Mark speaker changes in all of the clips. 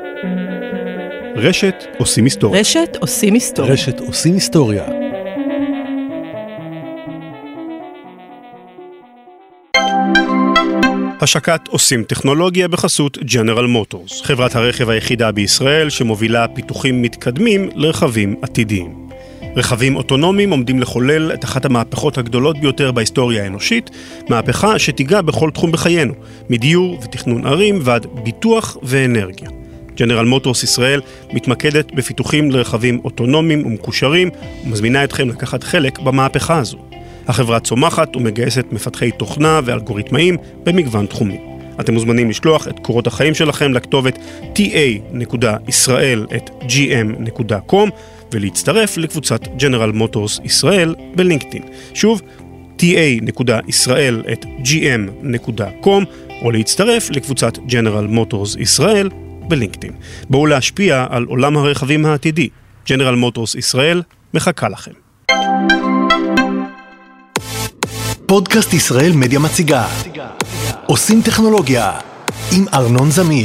Speaker 1: רשת עושים היסטוריה.
Speaker 2: רשת עושים היסטוריה.
Speaker 3: רשת עושים היסטוריה.
Speaker 1: השקת עושים טכנולוגיה בחסות ג'נרל מוטורס, חברת הרכב היחידה בישראל שמובילה פיתוחים מתקדמים לרכבים עתידיים. רכבים אוטונומיים עומדים לחולל את אחת המהפכות הגדולות ביותר בהיסטוריה האנושית, מהפכה שתיגע בכל תחום בחיינו, מדיור ותכנון ערים ועד ביטוח ואנרגיה. ג'נרל מוטורס ישראל מתמקדת בפיתוחים לרכבים אוטונומיים ומקושרים, ומזמינה אתכם לקחת חלק במהפכה הזו. החברה צומחת ומגייסת מפתחי תוכנה ואלגוריתמאים במגוון תחומים. אתם מוזמנים לשלוח את קורות החיים שלכם לכתובת ta.israel@gm.com ולהצטרף לקבוצת ג'נרל מוטורס ישראל בלינקדאין. שוב, ta.israel@gm.com או להצטרף לקבוצת ג'נרל מוטורס ישראל בלינקדאין. בואו להשפיע על עולם הרכבים העתידי. ג'נרל מוטורס ישראל מחכה לכם.
Speaker 3: פודקאסט ישראל מדיה מציגה עושים טכנולוגיה עם ארנון זמיר.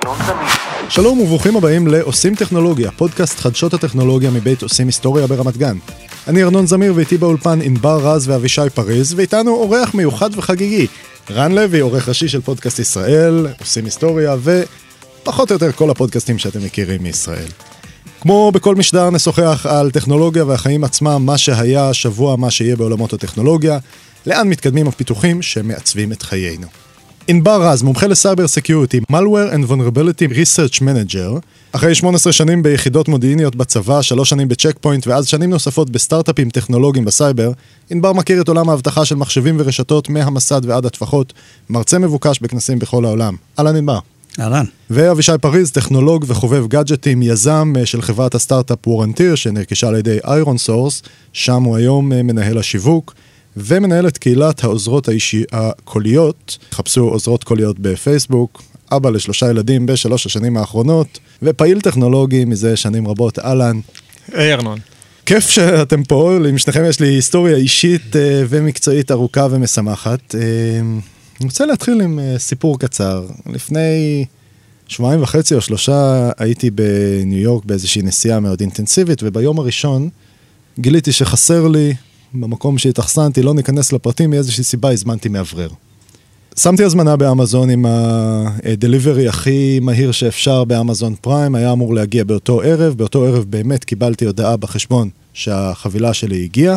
Speaker 4: שלום וברוכים הבאים לעושים טכנולוגיה, פודקאסט חדשות הטכנולוגיה מבית עושים היסטוריה ברמת גן. אני ארנון זמיר ואיתי באולפן ענבר רז ואבישי פריז, ואיתנו אורח מיוחד וחגיגי, רן לוי, עורך ראשי של פודקאסט ישראל, עושים היסטוריה ופחות או יותר כל הפודקאסטים שאתם מכירים מישראל. כמו בכל משדר נשוחח על טכנולוגיה והחיים עצמם, מה שהיה השבוע, מה שיהיה בעולמות הטכנולוגיה, לאן מתקדמים הפיתוחים שמעצבים את חיינו. ענבר רז, מומחה לסייבר סקיוריטי, Malware and Vulnerability Research Manager, אחרי 18 שנים ביחידות מודיעיניות בצבא, 3 שנים בצ'ק פוינט ואז שנים נוספות בסטארט-אפים טכנולוגיים בסייבר, ענבר מכיר את עולם ההבטחה של מחשבים ורשתות מהמסד ועד הטפחות, מרצה מבוקש בכנסים בכל העולם. אהלן ענבר.
Speaker 5: אהלן.
Speaker 4: ואבישי פריז, טכנולוג וחובב גאדג'טים, יזם של חברת הסטארט-אפ וורנטיר שנרכשה על ידי איירון סורס, שם הוא היום מנהל השיווק, ומנהל את קהילת העוזרות הקוליות, חפשו עוזרות קוליות בפייסבוק, אבא ל3 ילדים ב3 השנים האחרונות, ופעיל טכנולוגי מזה שנים רבות. אהלן.
Speaker 6: היי ארנון.
Speaker 4: כיף שאתם פה, עם שניכם יש לי היסטוריה אישית ומקצועית ארוכה ומשמחת. אני רוצה להתחיל עם סיפור קצר. לפני 2.5 או 3 הייתי בניו יורק באיזושהי נסיעה מאוד אינטנסיבית, וביום הראשון גיליתי שחסר לי, במקום שהתאכסנתי, לא ניכנס לפרטים, מאיזושהי סיבה הזמנתי מאוורר. שמתי הזמנה באמזון עם הדליברי הכי מהיר שאפשר באמזון פריים, היה אמור להגיע באותו ערב באמת קיבלתי הודעה בחשבון שהחבילה שלי הגיעה,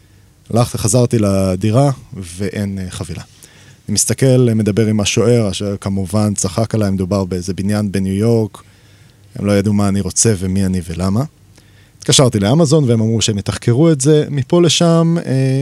Speaker 4: חזרתי לדירה ואין חבילה. אני מסתכל, מדבר עם השוער, השוער כמובן צחק עליי, מדובר באיזה בניין בניו יורק, הם לא ידעו מה אני רוצה ומי אני ולמה. התקשרתי לאמזון והם אמרו שהם יתחקרו את זה, מפה לשם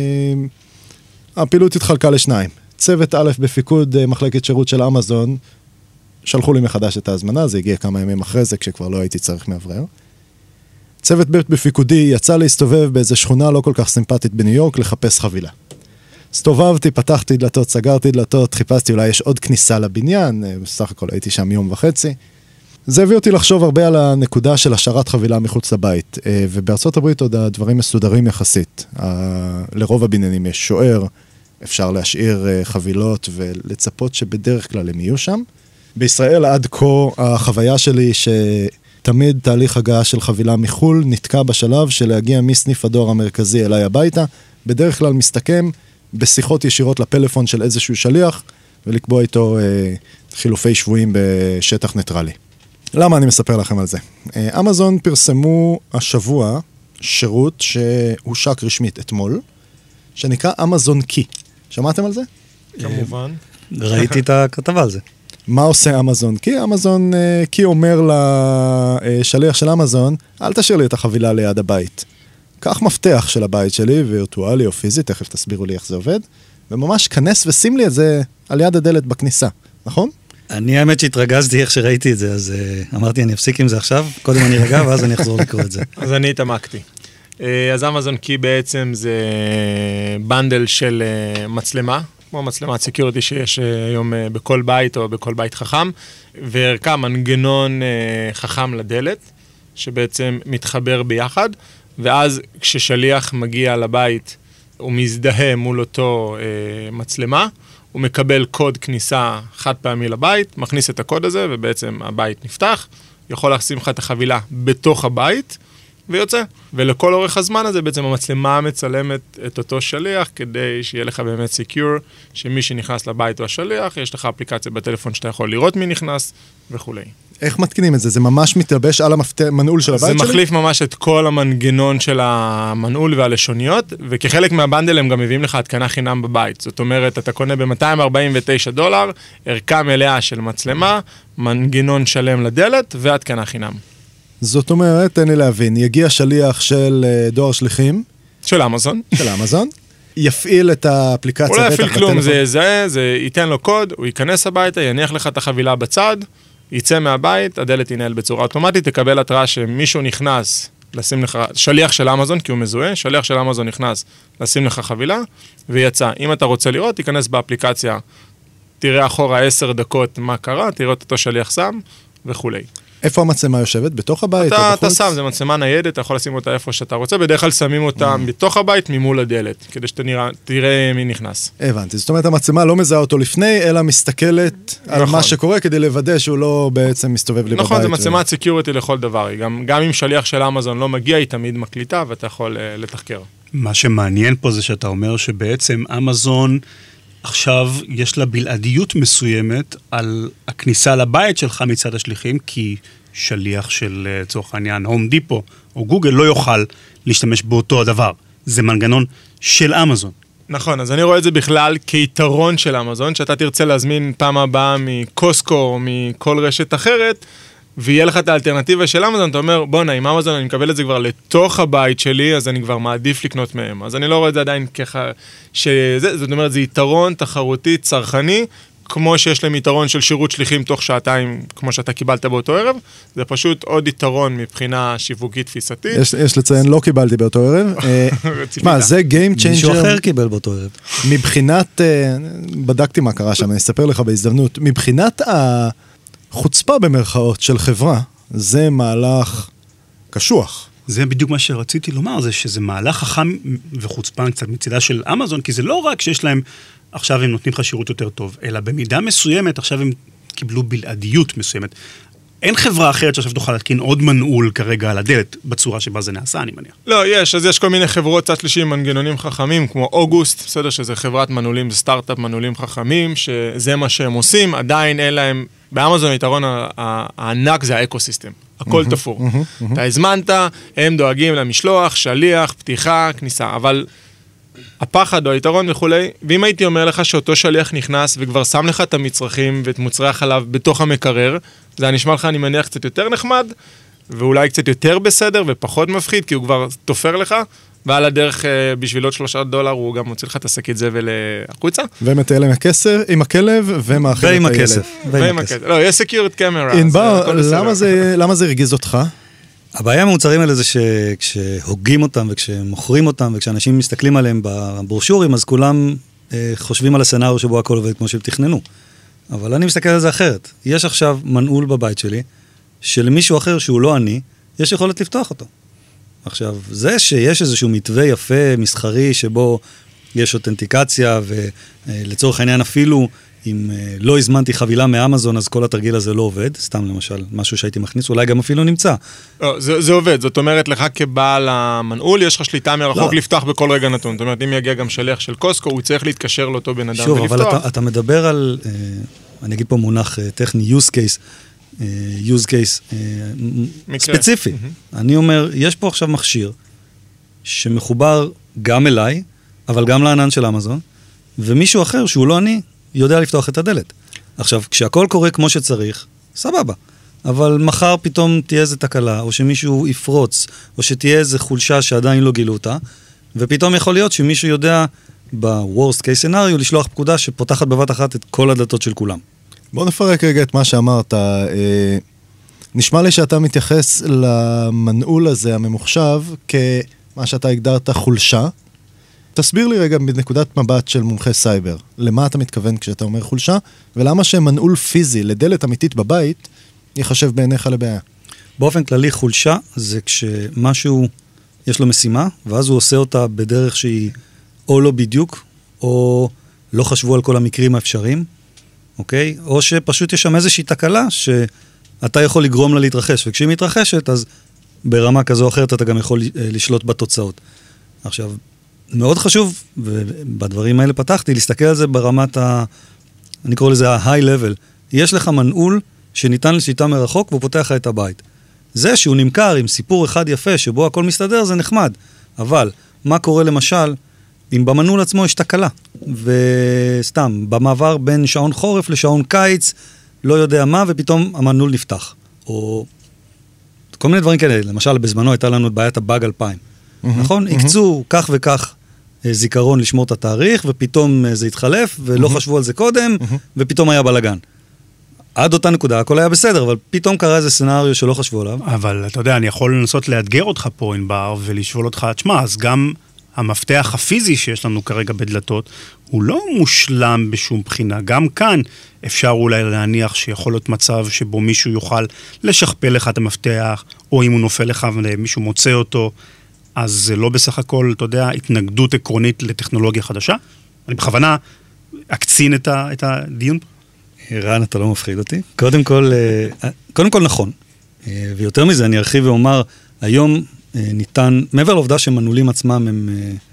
Speaker 4: הפעילות התחלקה לשניים. צוות א' בפיקוד מחלקת שירות של אמזון, שלחו לי מחדש את ההזמנה, זה הגיע כמה ימים אחרי זה כשכבר לא הייתי צריך מאוורר. צוות ב' בפיקודי יצא להסתובב באיזו שכונה לא כל כך סימפטית בניו יורק לחפש חבילה. הסתובבתי, פתחתי דלתות, סגרתי דלתות, חיפשתי אולי יש עוד כניסה לבניין, בסך הכל הייתי שם 1.5 יום. זה הביא אותי לחשוב הרבה על הנקודה של השארת חבילה מחוץ לבית, ובארצות הברית עוד הדברים מסודרים יחסית. לרוב הבניינים יש שוער, אפשר להשאיר חבילות ולצפות שבדרך כלל הם יהיו שם. בישראל עד כה החוויה שלי שתמיד תהליך הגעה של חבילה מחול נתקע בשלב של להגיע מסניף הדואר המרכזי אליי הביתה, בדרך כלל מסתכם בשיחות ישירות לפלאפון של איזשהו שליח, ולקבוע איתו חילופי שבויים בשטח ניטרלי. למה אני מספר לכם על זה? אמזון פרסמו השבוע שירות שהושק רשמית אתמול, שנקרא אמזון קי. שמעתם על זה?
Speaker 6: כמובן.
Speaker 5: ראיתי את הכתבה על זה.
Speaker 4: מה עושה אמזון קי? אמזון קי אומר לשליח של אמזון, אל תשאיר לי את החבילה ליד הבית. קח מפתח של הבית שלי, וירטואלי או פיזי, תכף תסבירו לי איך זה עובד, וממש כנס ושים לי את זה על יד הדלת בכניסה, נכון?
Speaker 5: אני האמת שהתרגזתי איך שראיתי את זה, אז אמרתי אני אפסיק עם זה עכשיו, קודם אני רגע ואז אני אחזור לקרוא את זה.
Speaker 6: אז אני התעמקתי. אז אמזון קי בעצם זה בנדל של מצלמה, כמו מצלמת סקיוריטי שיש היום בכל בית או בכל בית חכם, וערכה מנגנון חכם לדלת, שבעצם מתחבר ביחד, ואז כששליח מגיע לבית, הוא מזדהה מול אותו מצלמה, הוא מקבל קוד כניסה חד פעמי לבית, מכניס את הקוד הזה, ובעצם הבית נפתח, יכול לשים לך את החבילה בתוך הבית, ויוצא. ולכל אורך הזמן הזה בעצם המצלמה מצלמת את אותו שליח, כדי שיהיה לך באמת secure, שמי שנכנס לבית הוא השליח, יש לך אפליקציה בטלפון שאתה יכול לראות מי נכנס וכו'.
Speaker 4: איך מתקינים את זה? זה ממש מתלבש על המנעול של הבית שלי?
Speaker 6: זה מחליף ממש את כל המנגנון של המנעול והלשוניות, וכחלק מהבנדל הם גם מביאים לך התקנה חינם בבית. זאת אומרת, אתה קונה ב$249, ערכה מלאה של מצלמה, מנגנון שלם לדלת והתקנה חינם.
Speaker 4: זאת אומרת, תן לי להבין, יגיע שליח של דואר שליחים.
Speaker 6: של אמזון.
Speaker 4: של אמזון. יפעיל את האפליקציה.
Speaker 6: הוא לא יפעיל כלום, זה ייתן לו קוד, הוא ייכנס הביתה, יניח לך את החבילה בצד, יצא מהבית, הדלת ינהל בצורה אוטומטית, תקבל התראה שמישהו נכנס, לשים לך, שליח של אמזון, כי הוא מזוהה, שליח של אמזון נכנס, לשים לך חבילה, ויצא. אם אתה רוצה לראות, תיכנס באפליקציה, תראה אחורה 10 דקות מה קרה, תראה את אותו שליח שם, וכולי.
Speaker 4: איפה המצלמה יושבת? בתוך הבית או בחוץ?
Speaker 6: אתה שם, זה מצלמה ניידת, אתה יכול לשים אותה איפה שאתה רוצה, בדרך כלל שמים אותה בתוך הבית ממול הדלת, כדי שתראה מי נכנס.
Speaker 4: הבנתי, זאת אומרת המצלמה לא מזהה אותו לפני, אלא מסתכלת על מה שקורה, כדי לוודא שהוא לא בעצם מסתובב לי בבית.
Speaker 6: נכון, זה מצלמת סקיוריטי לכל דבר, גם אם שליח של אמזון לא מגיע, היא תמיד מקליטה, ואתה יכול לתחקר.
Speaker 1: מה שמעניין פה זה שאתה אומר שבעצם אמזון עכשיו יש לה בלעדיות מסוימת על הכניסה לבית שלך מצד השליחים, כי שליח של צורך העניין, הום דיפו או גוגל לא יוכל להשתמש באותו הדבר. זה מנגנון של אמזון.
Speaker 6: נכון, אז אני רואה את זה בכלל כיתרון של אמזון, שאתה תרצה להזמין פעם הבאה מקוסקו או מכל רשת אחרת, ויהיה לך את האלטרנטיבה של אמזון, אתה אומר, בוא עם אמזון אני מקבל את זה כבר לתוך הבית שלי, אז אני כבר מעדיף לקנות מהם. אז אני לא רואה את זה עדיין ככה, זאת אומרת, זה יתרון תחרותי, צרכני, כמו שיש להם יתרון של שירות שליחים תוך שעתיים, כמו שאתה קיבלת באותו ערב, זה פשוט עוד יתרון מבחינה שיווקית תפיסתית.
Speaker 4: יש לציין, לא קיבלתי באותו ערב. מה, זה Game Changer.
Speaker 5: מישהו אחר קיבל באותו ערב.
Speaker 4: מבחינת, בדקתי מה קרה שם, אני אספר לך בהזדמנות, מבחינת חוצפה במרכאות של חברה, זה מהלך קשוח.
Speaker 1: זה בדיוק מה שרציתי לומר, זה שזה מהלך חכם וחוצפן קצת מצידה של אמזון, כי זה לא רק שיש להם, עכשיו הם נותנים לך שירות יותר טוב, אלא במידה מסוימת, עכשיו הם קיבלו בלעדיות מסוימת. אין חברה אחרת שעכשיו תוכל להתקין עוד מנעול כרגע על הדלת, בצורה שבה זה נעשה, אני מניח.
Speaker 6: לא, אז יש כל מיני חברות צד שלישי עם מנגנונים חכמים, כמו אוגוסט, בסדר, שזה חברת מנעולים, זה סטארט-אפ מנעולים חכמים, שזה מה שהם עושים, עדיין אין להם, באמזון היתרון הענק זה האקוסיסטם, הכל תפור. אתה הזמנת, הם דואגים למשלוח, שליח, פתיחה, כניסה, אבל הפחד או היתרון וכולי, ואם הייתי אומר לך שאותו שליח נכנס וכבר שם לך את המצרכים ואת מוצרי החלב בתוך המקרר, זה נשמע לך, אני מניח, קצת יותר נחמד, ואולי קצת יותר בסדר ופחות מפחיד, כי הוא כבר תופר לך, ועל הדרך בשביל עוד $3 הוא גם מוציא לך את השקית זבל החוצה.
Speaker 4: ומטייל עם הכלב ומאכיל את הילד.
Speaker 6: ועם הכסף. לא, יש סקיורט קמרה.
Speaker 4: ענבר, למה זה הרגיז אותך?
Speaker 5: הבעיה המוצרים האלה זה שכשהוגים אותם וכשמוכרים אותם וכשאנשים מסתכלים עליהם בברשורים, אז כולם חושבים על הסצנריו שבו הכל עובד כמו שהם תכננו. אבל אני מסתכל על זה אחרת. יש עכשיו מנעול בבית שלי, שלמישהו אחר שהוא לא אני, יש יכולת לפתוח אותו. עכשיו, זה שיש איזשהו מתווה יפה, מסחרי, שבו יש אותנטיקציה, ולצורך העניין אפילו, אם לא הזמנתי חבילה מאמזון, אז כל התרגיל הזה לא עובד, סתם למשל, משהו שהייתי מכניס, אולי גם אפילו נמצא.
Speaker 6: לא, זה עובד, זאת אומרת, לך כבעל המנעול, יש לך שליטה מרחוק לפתוח בכל רגע נתון. זאת אומרת, אם יגיע גם שליח של קוסקו, הוא צריך להתקשר לאותו בן אדם ולפתוח.
Speaker 5: שוב, אבל אתה מדבר על, אני אגיד פה מונח טכני, use case ספציפי. אני אומר, יש פה עכשיו מכשיר שמחובר גם אליי, אבל גם לענן של אמזון, ומישהו אחר שהוא לא אני, יודע לפתוח את הדלת. עכשיו, כשהכל קורה כמו שצריך, סבבה. אבל מחר פתאום תהיה איזו תקלה, או שמישהו יפרוץ, או שתהיה איזו חולשה שעדיין לא גילו אותה, ופתאום יכול להיות שמישהו יודע ב-worst case scenario לשלוח פקודה שפותחת בבת אחת את כל הדלתות של כולם.
Speaker 4: בוא נפרק רגע את מה שאמרת. נשמע לי שאתה מתייחס למנעול הזה הממוחשב כמה שאתה הגדרת חולשה. תסביר לי רגע בנקודת מבט של מומחה סייבר, למה אתה מתכוון כשאתה אומר חולשה, ולמה שמנעול פיזי לדלת אמיתית בבית יחשב בעיניך לבעיה.
Speaker 5: באופן כללי חולשה זה כשמשהו יש לו משימה, ואז הוא עושה אותה בדרך שהיא או לא בדיוק, או לא חשבו על כל המקרים האפשריים, אוקיי? או שפשוט יש שם איזושהי תקלה אתה יכול לגרום לה להתרחש, וכשהיא מתרחשת, אז ברמה כזו או אחרת אתה גם יכול לשלוט בתוצאות. עכשיו, מאוד חשוב, ובדברים האלה פתחתי, להסתכל על זה ברמת אני קורא לזה ה-high level. יש לך מנעול שניתן לשליטה מרחוק, והוא פותח את הבית. זה שהוא נמכר עם סיפור אחד יפה, שבו הכל מסתדר, זה נחמד. אבל, מה קורה למשל, אם במנעול עצמו יש תקלה, וסתם, במעבר בין שעון חורף לשעון קיץ, לא יודע מה, ופתאום המנעול נפתח. או כל מיני דברים כאלה. למשל, בזמנו הייתה לנו את בעיית הבאג 2000. נכון? הקצו כך וכך זיכרון לשמור את התאריך, ופתאום זה התחלף, ולא חשבו על זה קודם, ופתאום היה בלגן. עד אותה נקודה, הכל היה בסדר, אבל פתאום קרה איזה סנריו שלא חשבו עליו.
Speaker 1: אבל אתה יודע, אני יכול לנסות לאתגר אותך פה, ענבר, ולשאול אותך, תשמע, אז גם המפתח הפיזי שיש לנו כרגע בדלתות, הוא לא מושלם בשום בחינה. גם כאן אפשר אולי להניח שיכול להיות מצב שבו מישהו יוכל לשכפל לך את המפתח, או אם הוא נופל לך ומישהו מוצא אותו, אז זה לא בסך הכל, אתה יודע, התנגדות עקרונית לטכנולוגיה חדשה. אני בכוונה אקצין את הדיון.
Speaker 5: רן, אתה לא מפחיד אותי. קודם כל נכון. ויותר מזה, אני ארחיב ואומר, היום ניתן, מעבר לעובדה שמנעולים עצמם הם,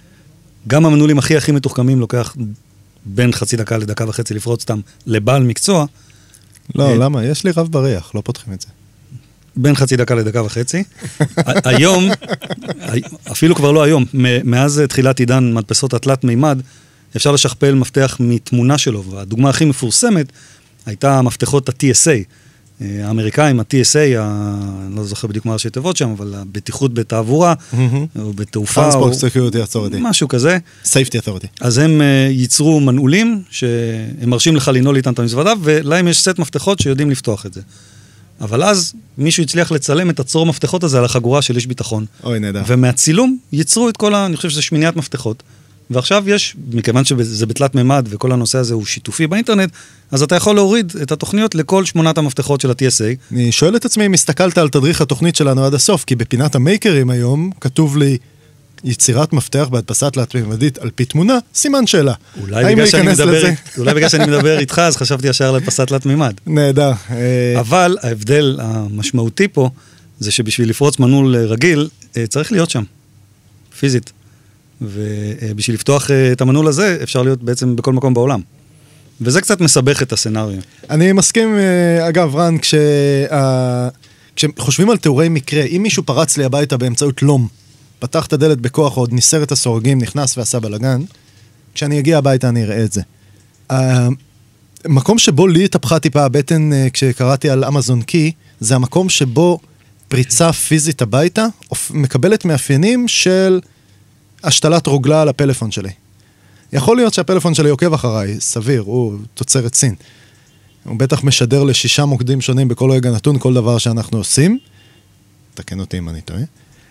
Speaker 5: גם המנעולים הכי מתוחכמים לוקח בין חצי דקה לדקה וחצי לפרוץ אותם לבעל מקצוע.
Speaker 4: לא, למה? יש לי רב בריח, לא פותחים את זה.
Speaker 5: בין חצי דקה לדקה וחצי. היום, אפילו כבר לא היום, מאז תחילת עידן מדפסות התלת מימד, אפשר לשכפל מפתח מתמונה שלו, והדוגמה הכי מפורסמת הייתה מפתחות ה-TSA, האמריקאים, ה-TSA, אני לא זוכר בדיוק מה ראשי תיבות שם, אבל הבטיחות בתעבורה, או בתעופה,
Speaker 4: Transport Security Authority.
Speaker 5: משהו כזה.
Speaker 4: Safety Authority.
Speaker 5: אז הם ייצרו מנעולים, שהם מרשים לך לנעול איתם את המזוודה, ולהם יש סט מפתחות שיודעים לפתוח את זה. אבל אז מישהו הצליח לצלם את הצרור מפתחות הזה על החגורה של איש ביטחון.
Speaker 4: אוי, נדע.
Speaker 5: ומהצילום ייצרו את כל אני חושב שזה שמיניית מפתחות. ועכשיו יש, מכיוון שזה בתלת מימד וכל הנושא הזה הוא שיתופי באינטרנט, אז אתה יכול להוריד את התוכניות לכל 8 המפתחות של ה-TSA.
Speaker 4: אני שואל את עצמי אם הסתכלת על תדריך התוכנית שלנו עד הסוף, כי בפינת המייקרים היום כתוב לי יצירת מפתח בהדפסה תלת-ממדית על פי תמונה, סימן שאלה.
Speaker 5: אולי בגלל שאני מדבר איתך, אז חשבתי ישר על הדפסה תלת-ממד.
Speaker 4: נהדר.
Speaker 5: אבל ההבדל המשמעותי פה, זה שבשביל לפרוץ מנעול רגיל, צריך להיות שם, פיזית. ובשביל לפתוח את המנעול הזה, אפשר להיות בעצם בכל מקום בעולם. וזה קצת מסבך את הסנריו.
Speaker 4: אני מסכים, אגב, רן, כשחושבים על תיאורי מקרה, אם מישהו פרץ לי הביתה באמצעות לום, פתח את הדלת בכוח, עוד ניסר את הסורגים, נכנס ועשה בלגן, כשאני אגיע הביתה אני אראה את זה. המקום שבו לי התהפכה טיפה הבטן כשקראתי על אמזון קי, זה המקום שבו פריצה פיזית הביתה, מקבלת מאפיינים של השתלת רוגלה על הפלאפון שלי. יכול להיות שהפלאפון שלי עוקב אחריי, סביר, הוא תוצרת סין. הוא בטח משדר ל6 מוקדים שונים בכל רגע נתון, כל דבר שאנחנו עושים. תקן אותי אם אני טועה.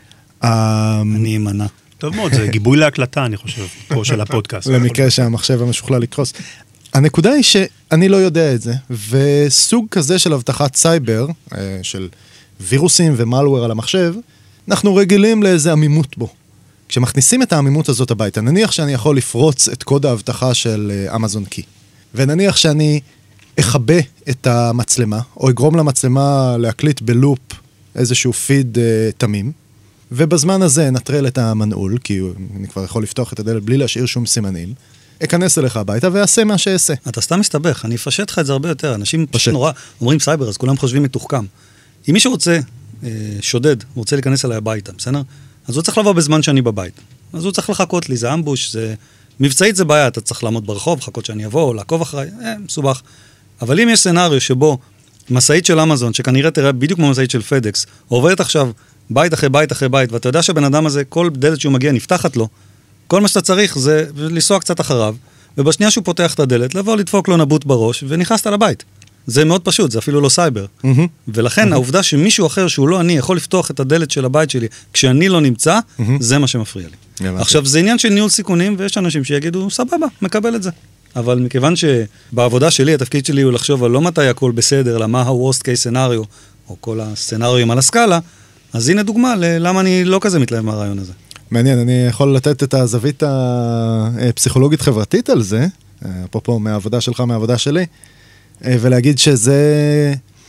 Speaker 5: אני אמנע.
Speaker 1: טוב מאוד, זה גיבוי להקלטה, אני חושב, פה של הפודקאסט.
Speaker 4: למקרה שהמחשב המשוכלל יקרוס. הנקודה היא שאני לא יודע את זה, וסוג כזה של הבטחת סייבר, של וירוסים ומלוור על המחשב, אנחנו רגילים לאיזה עמימות בו. כשמכניסים את העמימות הזאת הביתה, נניח שאני יכול לפרוץ את קוד ההבטחה של אמזון קי, ונניח שאני אחבא את המצלמה, או אגרום למצלמה להקליט בלופ איזשהו פיד תמים, ובזמן הזה נטרל את המנעול, כי אני כבר יכול לפתוח את הדלת בלי להשאיר שום סימנים, אכנס אליך הביתה ואעשה מה שאעשה.
Speaker 5: אתה סתם מסתבך, אני אפשט לך את זה הרבה יותר. אנשים פשוט נורא אומרים סייבר, אז כולם חושבים מתוחכם. אם מישהו רוצה, שודד, רוצה להיכנס אליי הביתה, בסדר? אז הוא צריך לבוא בזמן שאני בבית. אז הוא צריך לחכות לי, זה אמבוש, זה... מבצעית זה בעיה, אתה צריך לעמוד ברחוב, לחכות שאני אבוא, לעקוב אחריי, מסובך. אבל אם יש סנריו שבו מסעית של אמזון, שכנראה תראה בדיוק כמו מסעית של פדקס, עוברת עכשיו בית אחרי בית אחרי בית, ואתה יודע שבן אדם הזה, כל דלת שהוא מגיע נפתחת לו, כל מה שאתה צריך זה לנסוע קצת אחריו, ובשנייה שהוא פותח את הדלת, לבוא לדפוק לו נבוט בראש, ונכנסת לבית. זה מאוד פשוט, זה אפילו לא סייבר. ולכן העובדה שמישהו אחר שהוא לא אני, יכול לפתוח את הדלת של הבית שלי, כשאני לא נמצא, זה מה שמפריע לי. עכשיו, זה עניין של ניהול סיכונים, ויש אנשים שיגידו, סבבה, מקבל את זה. אבל מכיוון שבעבודה שלי, התפקיד שלי הוא לחשוב על לא מתי הכל בסדר, אלא מה ה-worst case scenario, או כל הסצנריו על הסקאלה, אז הנה דוגמה ללמה אני לא כזה מתלהב מהרעיון הזה.
Speaker 4: מעניין, אני יכול לתת את הזווית הפסיכולוגית חברתית על זה, אפרופו מהעבודה שלך, מהעבודה שלי, ולהגיד שזה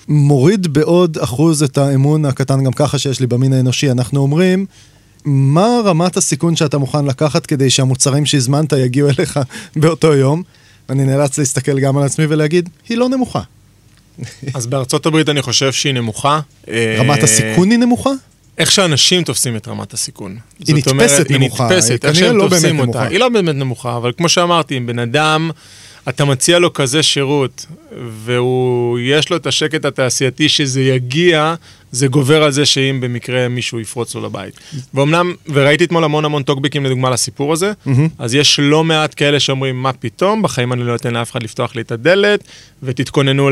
Speaker 4: מוריד בעוד אחוז את האמון הקטן גם ככה שיש לי במין האנושי. אנחנו אומרים, מה רמת הסיכון שאתה מוכן לקחת כדי שהמוצרים שהזמנת יגיעו אליך באותו יום? אני נאלץ להסתכל גם על עצמי ולהגיד, היא לא נמוכה.
Speaker 6: אז בארצות הברית אני חושב שהיא נמוכה.
Speaker 4: רמת הסיכון היא נמוכה?
Speaker 6: איך שאנשים תופסים את רמת הסיכון.
Speaker 4: היא נתפסת נמוכה, היא כנראה לא באמת נמוכה.
Speaker 6: היא לא באמת נמוכה, אבל כמו שאמרתי, אם בן אדם, אתה מציע לו כזה שירות, ויש לו את השקט התעשייתי שזה יגיע, זה גובר על זה שאם במקרה מישהו יפרוץ לו לבית. ואומנם, וראיתי אתמול המון טוקבקים לדוגמה לסיפור הזה, אז יש לא מעט כאלה שאומרים, מה פתאום, בחיים אני לא אתן לאף אחד לפתוח לי את הדלת, ותתכוננו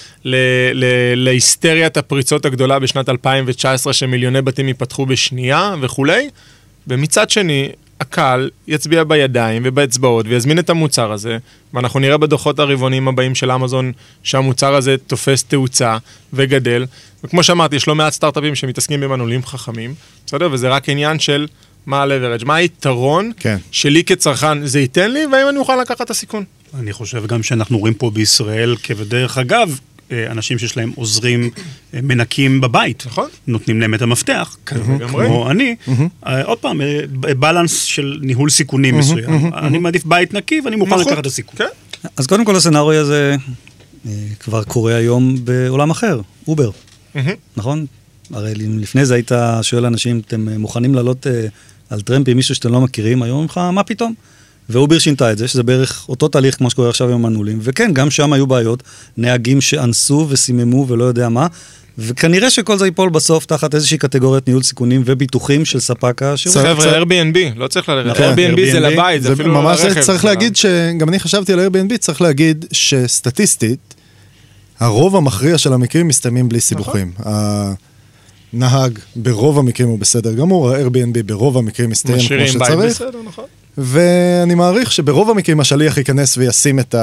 Speaker 6: להיסטריית הפריצות הגדולה בשנת 2019, שמיליוני בתים ייפתחו בשנייה וכולי, ומצד שני, הקהל יצביע בידיים ובאצבעות ויזמין את המוצר הזה, ואנחנו נראה בדוחות הרבעוניים הבאים של אמזון שהמוצר הזה תופס תאוצה וגדל, וכמו שאמרתי, יש לא מעט סטארט-אפים שמתעסקים במנעולים חכמים, בסדר? וזה רק עניין של מה ה-leverage, מה היתרון שלי כצרכן זה ייתן לי, והאם אני אוכל לקחת את הסיכון.
Speaker 1: אני חושב גם שאנחנו רואים פה בישראל, כבדרך אגב, אנשים שיש להם עוזרים מנקים בבית,
Speaker 6: נכון?
Speaker 1: נותנים להם את המפתח, כמו אני, עוד פעם, בלנס של ניהול סיכונים מסוים. אני מעדיף בית נקי ואני מוכן לקחת את הסיכון.
Speaker 5: אז קודם כל הסצנריו הזה כבר קורה היום בעולם אחר, אובר, נכון? הרי לפני זה היית שואל אנשים, אתם מוכנים לעלות על טרמפ עם מישהו שאתם לא מכירים, היום ממך, מה פתאום? ואובר שינתה את זה, שזה בערך אותו תהליך כמו שקורה עכשיו עם המנעולים, וכן, גם שם היו בעיות, נהגים שאנסו וסיממו ולא יודע מה, וכנראה שכל זה ייפול בסוף תחת איזושהי קטגוריית ניהול סיכונים וביטוחים של ספק השירות.
Speaker 6: חבר'ה, Airbnb, לא צריך ללכת, Airbnb זה לבית, זה אפילו לא לרכב.
Speaker 4: צריך להגיד שגם אני חשבתי על Airbnb, צריך להגיד שסטטיסטית, הרוב המכריע של המקרים מסתיימים בלי סיבוכים. הנהג ברוב המקרים הוא בסדר גמור, ה-Airbnb ברוב המקרים מסתיים כמו שצריך. ואני מעריך שברוב המקרים השליח ייכנס וישים את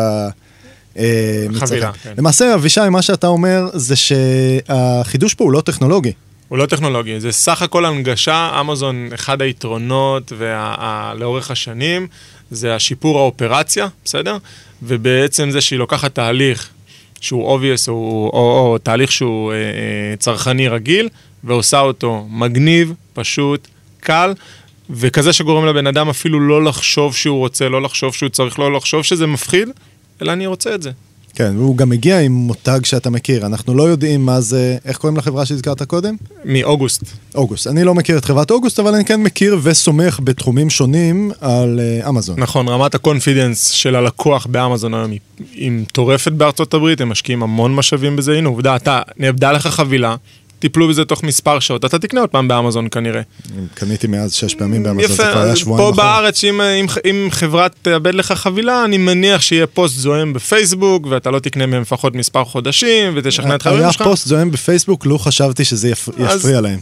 Speaker 6: החבילה.
Speaker 4: למעשה, אבישי, מה שאתה אומר זה שהחידוש פה הוא לא טכנולוגי.
Speaker 6: הוא לא טכנולוגי, זה סך הכל הנגשה, אמזון, אחד היתרונות לאורך השנים, זה השיפור האופרציה, בסדר? ובעצם זה שהיא לוקחת תהליך שהוא obvious, או תהליך שהוא צרכני רגיל, ועושה אותו מגניב, פשוט, קל, וכזה שגורם לבן אדם אפילו לא לחשוב שהוא רוצה, לא לחשוב שהוא צריך, לא לחשוב שזה מפחיד, אלא אני רוצה את זה.
Speaker 4: כן, והוא גם מגיע עם מותג שאתה מכיר. אנחנו לא יודעים מה זה, איך קוראים לחברה שהזכרת קודם?
Speaker 6: מאוגוסט.
Speaker 4: אוגוסט. אני לא מכיר את חברת אוגוסט, אבל אני כן מכיר וסומך בתחומים שונים על אמזון.
Speaker 6: נכון, רמת הקונפידנס של הלקוח באמזון היום היא מטורפת בארצות הברית, הם משקיעים המון משאבים בזה. הנה, עובדה, אתה נאבדה לך חבילה, טיפלו בזה תוך מספר שעות, אתה תקנה עוד פעם באמזון כנראה.
Speaker 4: קניתי מאז 6 פעמים באמזון, זה כבר היה שבועיים
Speaker 6: פה בארץ, שאם חברת תאבד לך חבילה, אני מניח שיהיה פוסט זוהם בפייסבוק, ואתה לא תקנה מהם לפחות מספר חודשים, ותשכנע את חברים שלך.
Speaker 4: היה פוסט זוהם בפייסבוק, לא חשבתי שזה יפריע להם.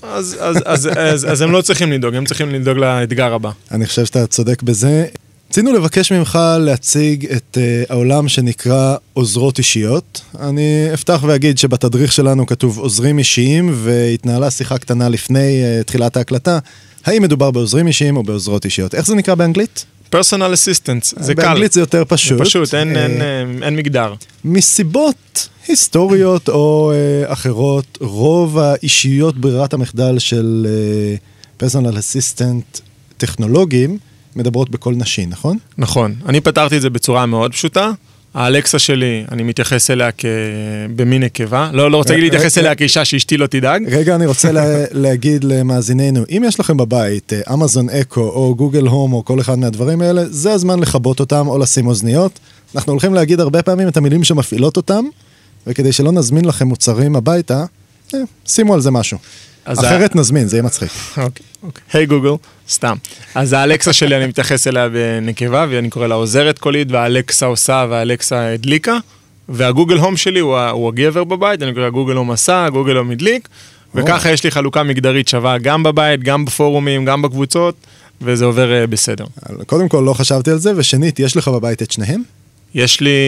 Speaker 6: אז הם לא צריכים לדאוג, הם צריכים לדאוג לאתגר הבא.
Speaker 4: אני חושב שאתה צודק בזה. רצינו לבקש ממך להציג את העולם שנקרא עוזרות אישיות. אני אפתח ואגיד שבתדריך שלנו כתוב עוזרים אישיים, והתנהלה שיחה קטנה לפני תחילת ההקלטה. האם מדובר בעוזרים אישיים או בעוזרות אישיות? איך זה נקרא באנגלית?
Speaker 6: Personal Assistance, זה קל.
Speaker 4: באנגלית זה יותר פשוט.
Speaker 6: זה פשוט, אין מגדר.
Speaker 4: מסיבות היסטוריות או אחרות, רוב האישיות ברירת המחדל של Personal Assistant טכנולוגיים, מדברות בכל נשי, נכון?
Speaker 6: נכון. אני פתרתי את זה בצורה מאוד פשוטה. האלקסה שלי, אני מתייחס אליה במין נקבה. לא רוצה להתייחס אליה כאישה שאשתי לא תדאג.
Speaker 4: רגע, אני רוצה להגיד למאזיננו, אם יש לכם בבית אמזון אקו או גוגל הום או כל אחד מהדברים האלה, זה הזמן לחבות אותם או לשים אוזניות. אנחנו הולכים להגיד הרבה פעמים את המילים שמפעילות אותם, וכדי שלא נזמין לכם מוצרים הביתה, שימו על זה משהו. אחרת נזמין, זה יהיה מצחיק.
Speaker 6: אוקיי. היי גוגל, סתם. אז האלקסה שלי אני מתייחס אליה בנקבה, ואני קורא לה עוזרת קולית, והאלקסה עושה, והאלקסה הדליקה, והגוגל הום שלי הוא הגבר בבית, אני קורא גוגל הום עשה, גוגל הום הדליק, וככה יש לי חלוקה מגדרית שווה גם בבית, גם בפורומים, גם בקבוצות, וזה עובר בסדר.
Speaker 4: קודם כל לא חשבתי על זה, ושנית, יש לך בבית את שניהם?
Speaker 6: יש לי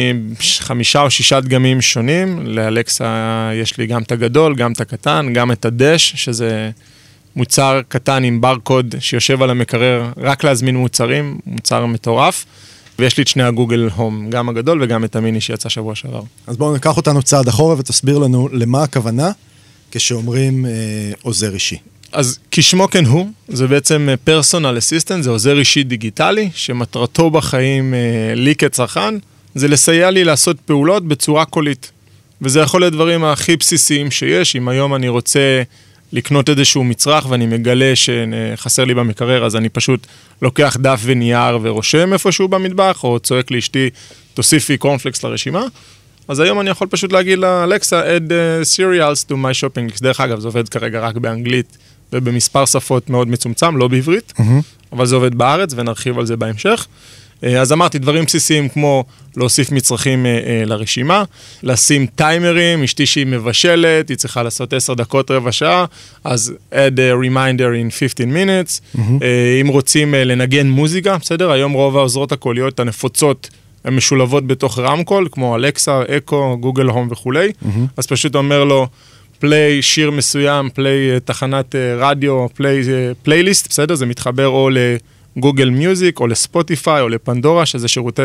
Speaker 6: 5 או 6 דגמים שונים, לאלקסה יש לי גם את הגדול, גם את הקטן, גם את הדש, שזה מוצר קטן עם ברקוד שיושב על המקרר, רק להזמין מוצרים, מוצר מטורף, ויש לי את שני הגוגל הום, גם הגדול וגם את המיני שיצא שבוע שעבר.
Speaker 4: אז בואו ניקח אותנו צעד אחורה ותסביר לנו למה הכוונה כשאומרים עוזר אישי.
Speaker 6: אז כשמו כן הוא, זה בעצם פרסונל אסיסטנט, זה עוזר אישי דיגיטלי, שמטרתו בחיים לי כצרכן, זה לסייע לי לעשות פעולות בצורה קולית. וזה יכול להיות דברים הכי בסיסיים שיש, אם היום אני רוצה לקנות איזשהו מצרך ואני מגלה שחסר לי במקרר, אז אני פשוט לוקח דף ונייר ורושם איפשהו במטבח, או צועק לאשתי, תוסיפי קורנפלקס לרשימה. אז היום אני יכול פשוט להגיד לאלקסה, add cereals to my shopping list. דרך אגב, זה עובד כרגע רק באנגלית ובמספר שפות מאוד מצומצם, לא בעברית, אבל זה עובד בארץ ונרחיב על זה בהמשך. אז אמרתי, דברים בסיסיים כמו להוסיף מצרכים לרשימה, לשים טיימרים, אשתי שהיא מבשלת, היא צריכה לעשות 10 דקות, רבע שעה, אז add a reminder in 15 minutes. אם רוצים לנגן מוזיקה, בסדר? היום רוב העוזרות הקוליות הנפוצות הן משולבות בתוך רמקול, כמו אלקסה, אקו, גוגל הום וכולי. אז פשוט אומר לו, פליי שיר מסוים, פליי תחנת רדיו, פלייליסט, בסדר? זה מתחבר או לגוגל מיוזיק, או לספוטיפיי, או לפנדורה, שזה שירותי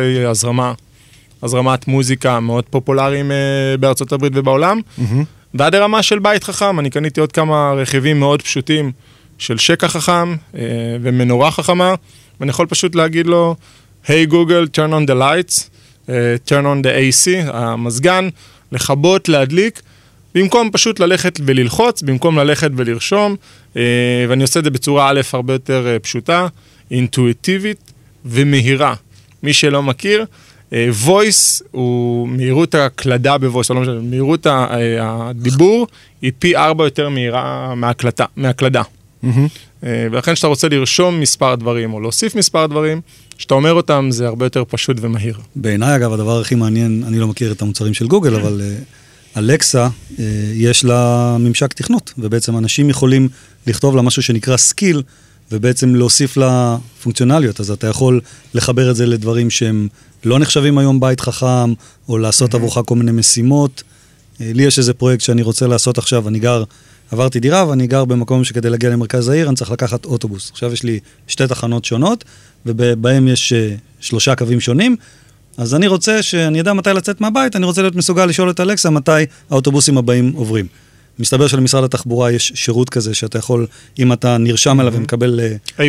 Speaker 6: הזרמת מוזיקה מאוד פופולריים בארצות הברית ובעולם. ועד הרמה של בית חכם, אני קניתי עוד כמה רכיבים מאוד פשוטים של שקע חכם ומנורה חכמה, ואני יכול פשוט להגיד לו, Hey Google, turn on the lights, turn on the AC, המזגן, לכבות, להדליק, במקום פשוט ללכת וללחוץ, במקום ללכת ולרשום, ואני עושה את זה בצורה א' הרבה יותר פשוטה, אינטואיטיבית ומהירה. מי שלא מכיר, voice הוא מהירות הקלדה בvoice, לא משנה, מהירות הדיבור היא פי 4 יותר מהירה מהקלדה. ולכן שאתה רוצה לרשום מספר דברים או להוסיף מספר דברים, שאתה אומר אותם זה הרבה יותר פשוט ומהיר.
Speaker 5: בעיניי אגב הדבר הכי מעניין, אני לא מכיר את המוצרים של גוגל, אבל אלקסה יש לה ממשק תכנות, ובעצם אנשים יכולים לכתוב לה משהו שנקרא סקיל, ובעצם להוסיף לה פונקציונליות, אז אתה יכול לחבר את זה לדברים שהם לא נחשבים היום בית חכם, או לעשות עבורך כל מיני משימות. לי יש איזה פרויקט שאני רוצה לעשות עכשיו, עברתי דירה ואני גר במקום שכדי להגיע למרכז העיר, אני צריך לקחת אוטובוס. עכשיו יש לי 2 תחנות שונות, ובהם יש 3 קווים שונים, אז אני רוצה שאני יודע מתי לצאת מהבית, אני רוצה להיות מסוגל לשאול את אלקסה מתי האוטובוסים הבאים עוברים. מסתבר שלמשרד התחבורה יש שירות כזה, שאתה יכול, אם אתה נרשם אליו ומקבל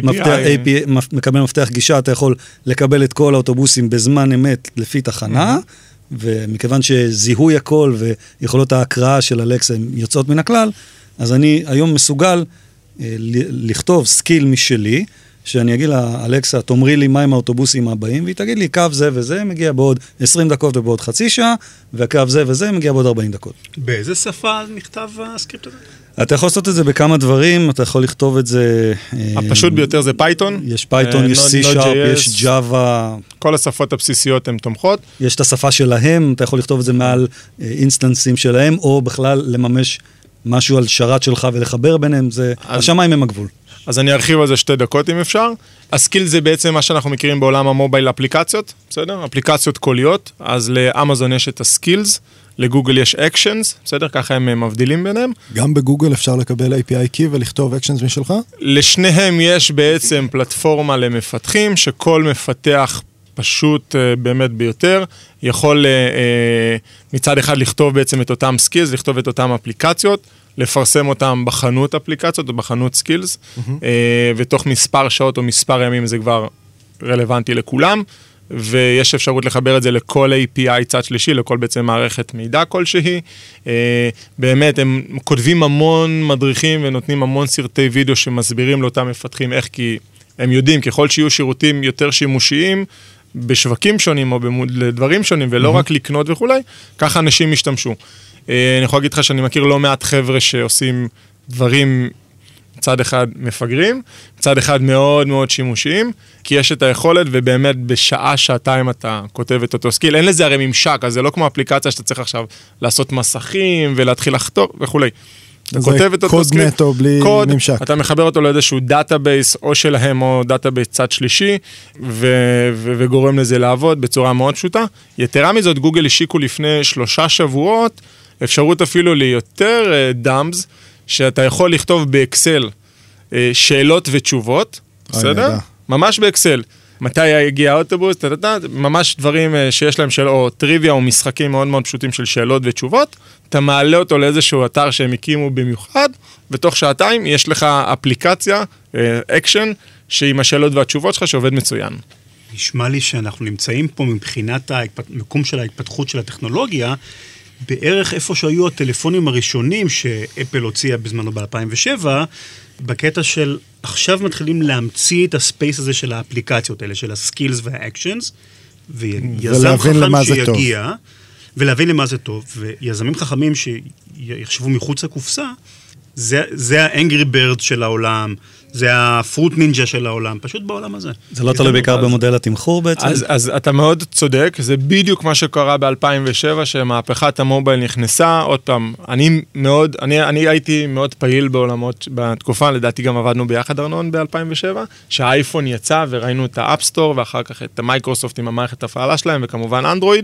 Speaker 5: מפתח גישה, אתה יכול לקבל את כל האוטובוסים בזמן אמת לפי תחנה, ומכיוון שזיהוי הכל ויכולות ההקראה של אלקסה יוצאות מן הכלל, אז אני היום מסוגל לכתוב סקיל משלי, שאני אגיד לה, אלקסה, תאמרי לי מהם האוטובוסים הבאים, והיא תגיד לי, קו זה וזה מגיע בעוד 20 דקות ובעוד חצי שעה, והקו זה וזה מגיע בעוד 40 דקות.
Speaker 1: באיזה שפה נכתב הסקריפט הזה?
Speaker 5: אתה יכול לעשות את זה בכמה דברים, אתה יכול לכתוב את זה...
Speaker 6: הפשוט ביותר זה פייתון.
Speaker 5: יש פייתון, יש C#, יש Java.
Speaker 6: כל השפות הבסיסיות הן תומכות.
Speaker 5: יש את השפה שלהם, אתה יכול לכתוב את זה מעל אינסטנסים שלהם, או בכלל לממש משהו על שרת שלך ולחבר ביניהם, זה... השמיים הם הגבול.
Speaker 6: אז אני ארחיב על זה 2 דקות אם אפשר. הסקיל זה בעצם מה שאנחנו מכירים בעולם המובייל אפליקציות, בסדר? אפליקציות קוליות, אז לאמזון יש את הסקילס, לגוגל יש אקשנס, בסדר? ככה הם מבדילים ביניהם.
Speaker 4: גם בגוגל אפשר לקבל API key ולכתוב אקשנס משלך?
Speaker 6: לשניהם יש בעצם פלטפורמה למפתחים, שכל מפתח פשוט באמת ביותר, יכול מצד אחד לכתוב בעצם את אותם סקילס, לכתוב את אותם אפליקציות, לפרסם אותם בחנות אפליקציות או בחנות סקילס, ותוך מספר שעות או מספר ימים זה כבר רלוונטי לכולם, ויש אפשרות לחבר את זה לכל API צד שלישי, לכל בעצם מערכת מידע כלשהי. באמת, הם כותבים המון מדריכים ונותנים המון סרטי וידאו שמסבירים לאותם מפתחים איך, כי הם יודעים, ככל שיהיו שירותים יותר שימושיים, בשווקים שונים או לדברים שונים, ולא רק לקנות וכולי, ככה אנשים משתמשו. אני יכול להגיד לך שאני מכיר לא מעט חבר'ה שעושים דברים מצד אחד מפגרים, מצד אחד מאוד מאוד שימושיים, כי יש את היכולת ובאמת בשעה, שעתיים אתה כותב את אותו סקיל. אין לזה הרי ממשק, אז זה לא כמו אפליקציה שאתה צריך עכשיו לעשות מסכים ולהתחיל לכתוב וכולי. אתה כותב את אותו סקריפט,
Speaker 4: קוד נטו בלי ממשק.
Speaker 6: אתה מחבר אותו לאיזשהו דאטאבייס או שלהם או דאטאבייס צד שלישי, וגורם לזה לעבוד בצורה מאוד פשוטה. יתרה מזאת, גוגל השיקו לפני 3 שבועות, אפשרות אפילו ליותר דאמס, שאתה יכול לכתוב באקסל שאלות ותשובות, בסדר? ממש באקסל. מתי יגיע האוטובוס, ממש דברים שיש להם או טריוויה או משחקים מאוד מאוד פשוטים של שאלות ותשובות, אתה מעלה אותו לאיזשהו אתר שהם הקימו במיוחד, ותוך שעתיים יש לך אפליקציה, אקשן, שעם השאלות והתשובות שלך שעובד מצוין.
Speaker 1: נשמע לי שאנחנו נמצאים פה מבחינת המקום של ההתפתחות של הטכנולוגיה, בערך איפה שהיו הטלפונים הראשונים שאפל הוציאה בזמנו ב-2007, בקטע של עכשיו מתחילים להמציא את הספייס הזה של האפליקציות האלה, של הסקילס והאקשנס, ויזם חכם שיגיע, ולהבין למה זה טוב, ויזמים חכמים שיחשבו מחוץ לקופסה, זה האנגרי בירד של העולם, זה הפרוט נינג'ה של העולם, פשוט בעולם הזה.
Speaker 5: זה לא תלוי בעיקר במודל התמחור בעצם?
Speaker 6: אז אתה מאוד צודק, זה בדיוק מה שקרה ב-2007, שמהפכת המובייל נכנסה, עוד פעם, אני הייתי מאוד פעיל בעולמות בתקופה, לדעתי גם עבדנו ביחד ארנון ב-2007, שהאייפון יצא וראינו את האפסטור, ואחר כך את המייקרוסופט עם המערכת הפעלה שלהם, וכמובן אנדרואיד,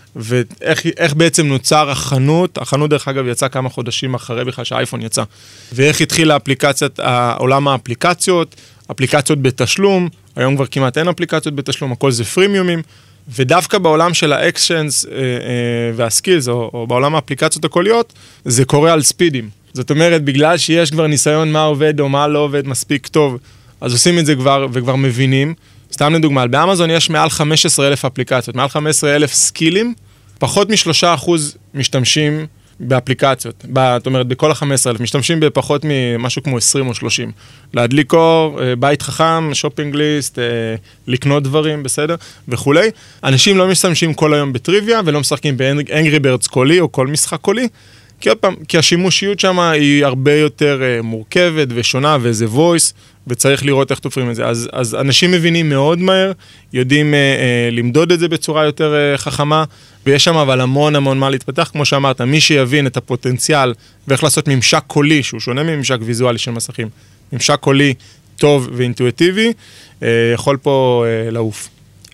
Speaker 6: ואיך בעצם נוצר החנות דרך אגב יצא כמה חודשים אחרי בכלל שהאייפון יצא, ואיך התחילה עולם האפליקציות, אפליקציות בתשלום, היום כבר כמעט אין אפליקציות בתשלום, הכל זה פרימיומים, ודווקא בעולם של האקשנס והסקילס, או בעולם האפליקציות הקוליות, זה קורה על ספידים. זאת אומרת, בגלל שיש כבר ניסיון מה עובד או מה לא עובד מספיק טוב, אז עושים את זה כבר וכבר מבינים. סתם לדוגמה, באמזון יש מעל 15,000 אפליקציות, מעל 15,000 סקילים, פחות מ3% משתמשים באפליקציות. זאת אומרת, בכל ה-15,000, משתמשים בפחות ממשהו כמו 20 או 30. להדליק אור, בית חכם, שופינג ליסט, לקנות דברים, בסדר, וכו'. אנשים לא משתמשים כל היום בטריוויה, ולא משחקים באנגרי בירדס קולי, או כל משחק קולי, כי השימושיות שם היא הרבה יותר מורכבת ושונה, וזה voice, וצריך לראות איך תופרים את זה. אז אנשים מבינים מאוד מהר, יודעים למדוד את זה בצורה יותר חכמה, ויש שם אבל המון מה להתפתח, כמו שאמרת, מי שיבין את הפוטנציאל, ואיך לעשות ממשק קולי, שהוא שונה מממשק ויזואלי של מסכים, ממשק קולי טוב ואינטואיטיבי, יכול פה לעוף.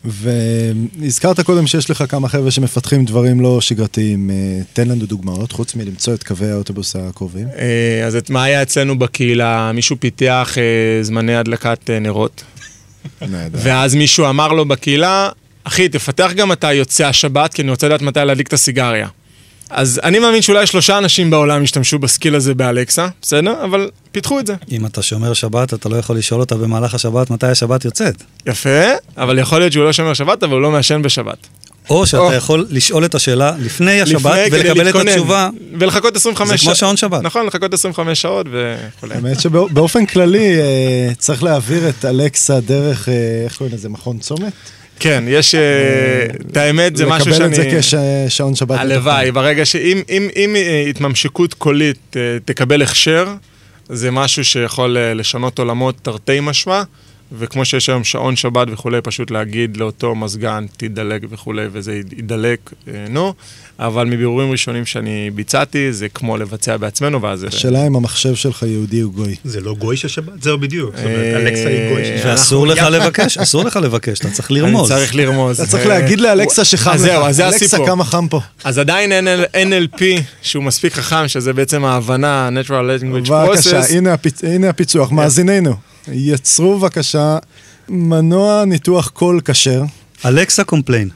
Speaker 4: והזכרת קודם שיש לך כמה חבר'ה שמפתחים דברים לא שגרתיים, תן לנו דוגמאות, חוץ מלמצוא את קווי האוטובוס הקרובים.
Speaker 6: אז את מה היה אצלנו בקהילה? מישהו פיתח זמני הדלקת נרות, ואז מישהו אמר לו בקהילה, אחי, תפתח גם אתה יוצא השבת, כי אני רוצה לדעת מתי להדליק את הסיגריה. אז אני מאמין שאולי 3 אנשים בעולם ישתמשו בסקיל הזה באלקסה, בסדר? אבל פיתחו את זה.
Speaker 5: אם אתה שומר שבת, אתה לא יכול לשאול אותה במהלך השבת מתי השבת יוצאת.
Speaker 6: יפה, אבל יכול להיות שהוא לא שומר שבת, אבל הוא לא מעשן בשבת.
Speaker 5: או שאתה יכול לשאול את השאלה לפני השבת, ולקבל את התשובה.
Speaker 6: ולחכות 25 שעות.
Speaker 5: זה כמו שעון שבת.
Speaker 6: נכון, לחכות 25 שאות וכו'.
Speaker 4: האמת שבאופן כללי צריך להעביר את אלקסה דרך, איך קוראים לזה, מכון צומת?
Speaker 6: כן, יש, את האמת זה משהו שאני...
Speaker 4: לקבל את זה כשעון שבת.
Speaker 6: הלוואי, ברגע שאם התממשקות קולית תקבל הכשר, זה משהו שיכול לשנות עולמות תרתי משמע, וכמו שיש היום שעון שבת וכולי, פשוט להגיד לאותו מזגן, תדלק וכולי, וזה ידלק, נו. אבל מבירורים ראשונים שאני ביצעתי, זה כמו לבצע בעצמנו, ואז זה...
Speaker 4: השאלה אם המחשב שלך יהודי או גוי.
Speaker 1: זה לא גוי של שבת? זהו בדיוק. זאת אומרת, אלקסה היא גוי של שבת.
Speaker 5: ואסור לך לבקש, אסור לך לבקש, אתה צריך לרמוז.
Speaker 6: אני צריך לרמוז.
Speaker 4: אתה צריך להגיד לאלקסה שחם לך.
Speaker 6: זהו, אז זה הסיפור.
Speaker 4: אלקסה כמה חם פה.
Speaker 6: אז עדיין NLP, שהוא מספיק חכם, שזה בעצם ההבנה, Natural Language Process.
Speaker 4: בבקשה, הנה הפיצוח, מאזיננו. יצרו בבקשה מנוע ניתוח קול כשר.
Speaker 5: אלקסה קומפליין.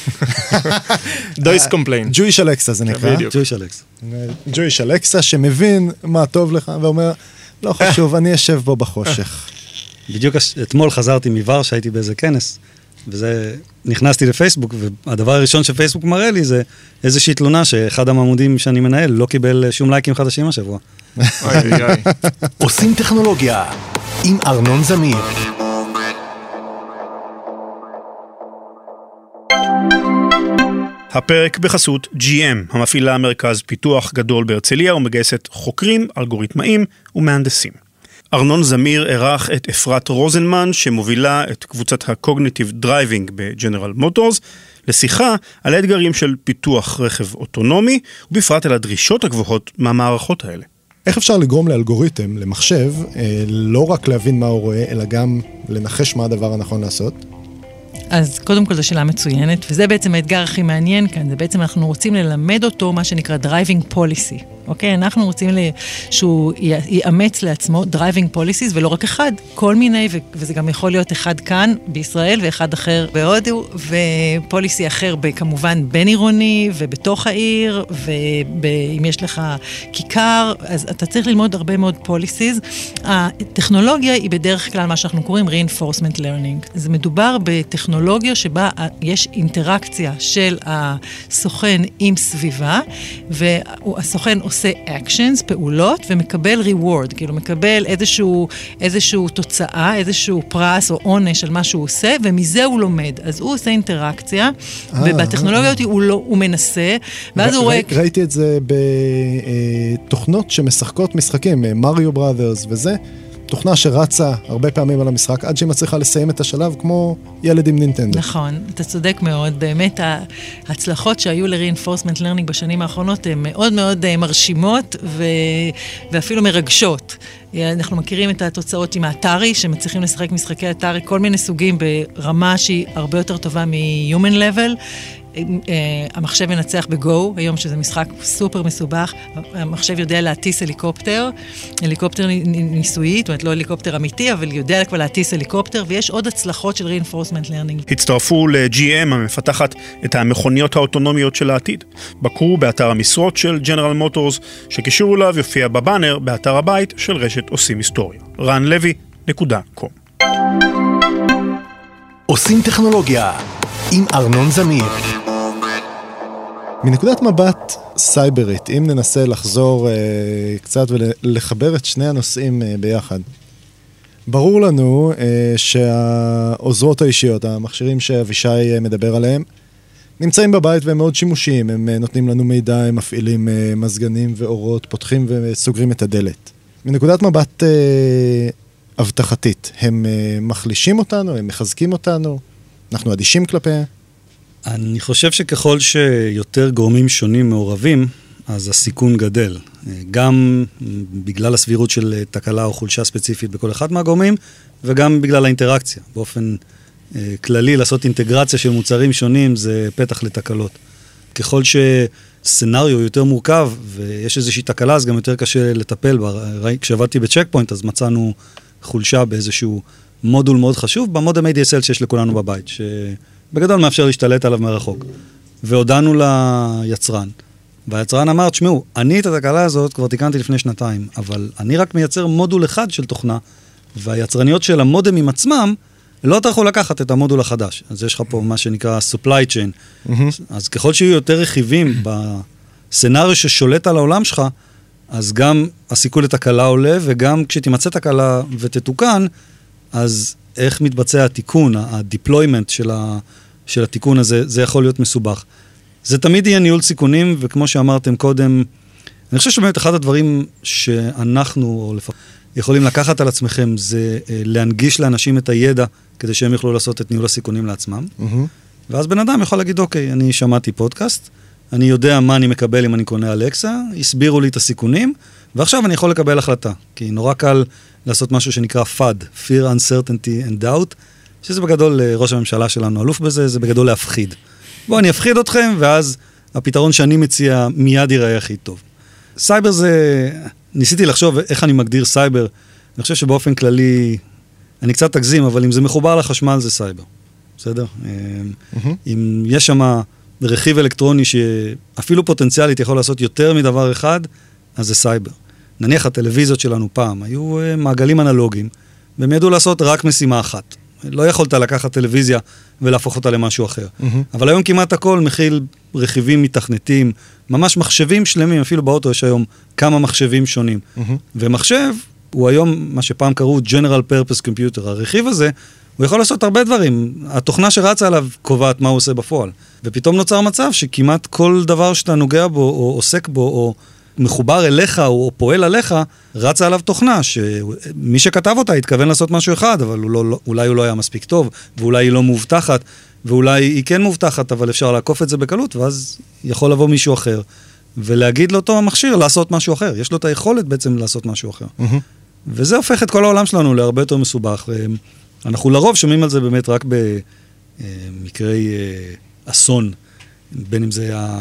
Speaker 6: דויס קומפליין.
Speaker 4: ג'ויש אלקסה זה נקרא.
Speaker 5: ג'ויש אלקסה.
Speaker 4: ג'ויש אלקסה שמבין מה טוב לך ואומר, לא חשוב, אני אשב בו בחושך.
Speaker 5: בדיוק אתמול חזרתי מוורשה, שהייתי באיזה כנס, וזה, נכנסתי לפייסבוק, והדבר הראשון שפייסבוק מראה לי זה איזושהי תלונה שאחד המעמודים שאני מנהל לא קיבל שום לייקים חדשים השבוע.
Speaker 3: עושים טכנולוגיה עם ארנון זמיר.
Speaker 1: הפרק בחסות GM, המפעילה מרכז פיתוח גדול בהרצליה ומגייסת חוקרים, אלגוריתמאים ומהנדסים. ארנון זמיר ערך את אפרת רוזנמן, שמובילה את קבוצת ה-Cognitive Driving בג'נרל מוטורס, לשיחה על האתגרים של פיתוח רכב אוטונומי, ובפרט על הדרישות הגבוהות מהמערכות האלה.
Speaker 4: איך אפשר לגרום לאלגוריתם, למחשב, לא רק להבין מה הוא רואה, אלא גם לנחש מה הדבר הנכון לעשות?
Speaker 2: אז קודם כל זו שאלה מצוינת, וזה בעצם האתגר הכי מעניין כאן, זה בעצם אנחנו רוצים ללמד אותו מה שנקרא Driving Policy. אוקיי? אנחנו רוצים שהוא יאמץ לעצמו driving policies, ולא רק אחד, כל מיני, וזה גם יכול להיות אחד כאן בישראל, ואחד אחר בהודו, ופוליסי אחר כמובן בין עירוני, ובתוך העיר, ואם יש לך כיכר, אז אתה צריך ללמוד הרבה מאוד policies. הטכנולוגיה היא בדרך כלל מה שאנחנו קוראים reinforcement learning. זה מדובר בטכנולוגיה שבה יש אינטראקציה של הסוכן עם סביבה, והסוכן עושה actions, פעולות, ומקבל reward, כאילו מקבל איזשהו תוצאה, איזשהו פרס או עונש על מה שהוא עושה, ומזה הוא לומד. אז הוא עושה אינטראקציה, ובטכנולוגיות הוא מנסה, ואז הוא רואה...
Speaker 4: ראיתי את זה בתוכנות שמשחקות משחקים, מריו בראדרס וזה, תוכנה שרצה הרבה פעמים על המשחק, עד שהיא מצליחה לסיים את השלב כמו ילד עם נינטנדו.
Speaker 2: נכון, אתה צודק מאוד. באמת ההצלחות שהיו ל-reinforcement learning בשנים האחרונות הן מאוד מאוד מרשימות ואפילו מרגשות. אנחנו מכירים את התוצאות עם האתרי, שמצליחים לשחק משחקי האתרי, כל מיני סוגים ברמה שהיא הרבה יותר טובה מ-human level. המחשב ינצח בגו, היום שזה משחק סופר מסובך, המחשב יודע להטיס הליקופטר ניסויית, זאת אומרת לא הליקופטר אמיתי, אבל יודע כבר להטיס הליקופטר, ויש עוד הצלחות של reinforcement learning.
Speaker 1: הצטרפו ל-GM המפתחת את המכוניות האוטונומיות של העתיד. בקרו באתר המשרות של ג'נרל מוטורס, שקישור אליו יופיע בבאנר באתר הבית של רשת עושים היסטוריה. ranlevy.com.
Speaker 3: עושים טכנולוגיה עם ארנון זמיר.
Speaker 4: מנקודת מבט סייברית, אם ננסה לחזור קצת ולחבר את שני הנושאים ביחד, ברור לנו שהעוזרות האישיות, המכשירים שאבישי מדבר עליהם, נמצאים בבית והם מאוד שימושיים, הם נותנים לנו מידע, הם מפעילים מזגנים ואורות, פותחים וסוגרים את הדלת. מנקודת מבט הבטחתית, הם מחלישים אותנו, הם מחזקים אותנו, אנחנו אדישים כלפיהם.
Speaker 5: אני חושב שככל שיותר גורמים שונים מעורבים, אז הסיכון גדל. גם בגלל הסבירות של תקלה או חולשה ספציפית בכל אחד מהגורמים, וגם בגלל האינטראקציה. באופן כללי, לעשות אינטגרציה של מוצרים שונים זה פתח לתקלות. ככל שסנריו יותר מורכב, ויש איזושהי תקלה, אז גם יותר קשה לטפל בה. כשעבדתי בצ'ק פוינט, אז מצאנו חולשה באיזשהו מודול מאוד חשוב, במודם ADSL שיש לכולנו בבית, שבגדול מאפשר להשתלט עליו מרחוק. והודענו ליצרן, והיצרן אמר, תשמעו, אני את התקלה הזאת כבר תיקנתי לפני 2 אבל אני רק מייצר מודול אחד של תוכנה, והיצרניות של המודמים עצמם, לא תרחו לקחת את המודול החדש. אז יש לך פה מה שנקרא supply chain. אז ככל שיהיו יותר רכיבים בסנריו ששולט על העולם שלך, אז גם הסיכוי לתקלה עולה, וגם כשתימצא תקלה ותתוקן, אז איך מתבצע התיקון, הדיפלוימנט של התיקון הזה, זה יכול להיות מסובך. זה תמיד יהיה ניהול סיכונים, וכמו שאמרתם קודם, אני חושב שבאמת אחד הדברים שאנחנו, או לפחות, יכולים לקחת על עצמכם, זה להנגיש לאנשים את הידע, כדי שהם יוכלו לעשות את ניהול הסיכונים לעצמם. ואז בן אדם יכול להגיד, אוקיי, אני שמעתי פודקאסט, אני יודע מה אני מקבל אם אני קונה אלקסה, הסבירו לי את הסיכונים, ועכשיו אני יכול לקבל החלטה, כי נורא קל לעשות משהו שנקרא FUD, Fear, Uncertainty and Doubt, שזה בגדול ראש הממשלה שלנו אלוף בזה, זה בגדול להפחיד. בואו אני אפחיד אתכם, ואז הפתרון שאני מציע מיד ייראה הכי טוב. סייבר זה, ניסיתי לחשוב איך אני מגדיר סייבר, אני חושב שבאופן כללי, אני קצת תגזים, אבל אם זה מחובר לחשמל זה סייבר, בסדר? אם יש שם רכיב אלקטרוני שאפילו פוטנציאלית יכול לעשות יותר מדבר אחד, אז זה סייבר. נניח הטלוויזיות שלנו פעם, היו מעגלים אנלוגיים, והם ידעו לעשות רק משימה אחת. לא יכולת לקחת טלוויזיה ולהפוך אותה למשהו אחר. אבל היום כמעט הכל מכיל רכיבים מתכנתים, ממש מחשבים שלמים, אפילו באוטו יש היום כמה מחשבים שונים. ומחשב הוא היום מה שפעם קראו General Purpose Computer. הרכיב הזה, הוא יכול לעשות הרבה דברים. התוכנה שרצה עליו קובעת מה הוא עושה בפועל. ופתאום נוצר מצב שכמעט כל דבר שאתה נוגע בו או עוסק בו או מחובר אליך או פועל עליך, רצה עליו תוכנה, שמי שכתב אותה התכוון לעשות משהו אחד, אבל אולי הוא לא היה מספיק טוב, ואולי היא לא מובטחת, ואולי היא כן מובטחת, אבל אפשר לעקוף את זה בקלות, ואז יכול לבוא מישהו אחר, ולהגיד לאותו המכשיר לעשות משהו אחר. יש לו את היכולת בעצם לעשות משהו אחר. וזה הופך את כל העולם שלנו להרבה יותר מסובך. אנחנו לרוב שומעים על זה באמת רק במקרי אסון, בין אם זה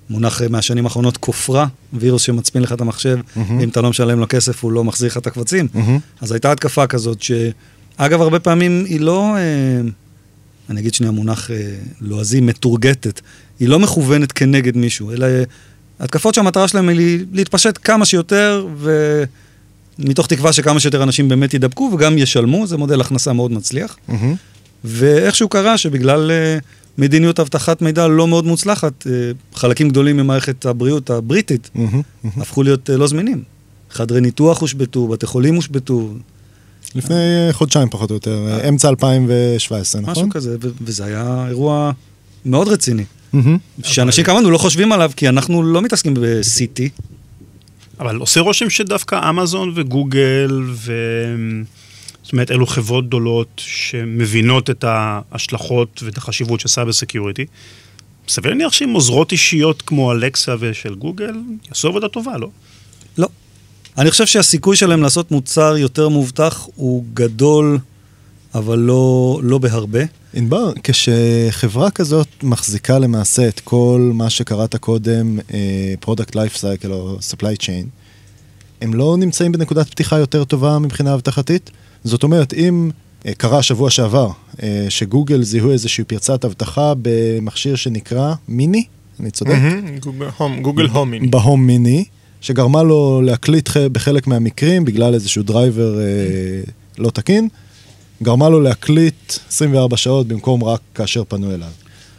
Speaker 5: מונח מהשנים האחרונות כופרה, וירוס שמצפין לך את המחשב, ואם אתה לא משלם לו כסף, הוא לא מחזיר לך את הקבצים. אז הייתה התקפה כזאת, שאגב, הרבה פעמים היא לא, אני אגיד שנייה מונח לועזי, מתורגטת, היא לא מכוונת כנגד מישהו, אלא התקפות שהמטרה שלהם היא להתפשט כמה שיותר, ומתוך תקווה שכמה שיותר אנשים באמת ידבקו, וגם ישלמו, זה מודל הכנסה מאוד מצליח. ואיכשהו קרה שבגלל מדיניות הבטחת מידע לא מאוד מוצלחת, חלקים גדולים ממערכת הבריאות הבריטית, הפכו להיות לא זמינים. חדרי ניתוח הושבתו, בתי חולים הושבתו.
Speaker 4: לפני חודשיים פחות או יותר, אמצע 2017, נכון?
Speaker 5: משהו כזה, וזה היה אירוע מאוד רציני. שאנשים כמובן לא חושבים עליו, כי אנחנו לא מתעסקים ב-CT.
Speaker 1: אבל עושה רושם שדווקא אמזון וגוגל זאת אומרת, אלו חברות גדולות שמבינות את ההשלכות ואת החשיבות של סייבר סקיוריטי. סביר להניח שהן עוזרות אישיות כמו אלקסה ושל גוגל, יעשו עבודה טובה, לא?
Speaker 5: לא. אני חושב שהסיכוי שלהם לעשות מוצר יותר מובטח הוא גדול, אבל לא בהרבה.
Speaker 4: אינבר, כשחברה כזאת מחזיקה למעשה את כל מה שקראת קודם, Product Life Cycle או Supply Chain, הם לא נמצאים בנקודת פתיחה יותר טובה מבחינה הבטחתית? זאת אומרת, אם קרה שבוע שעבר, שגוגל זיהו איזושהי פרצת הבטחה במכשיר שנקרא מיני, אני צודק?
Speaker 6: גוגל הום מיני.
Speaker 4: בהום מיני, שגרמה לו להקליט בחלק מהמקרים, בגלל איזשהו דרייבר לא תקין, גרמה לו להקליט 24 שעות במקום רק כאשר פנו אליו.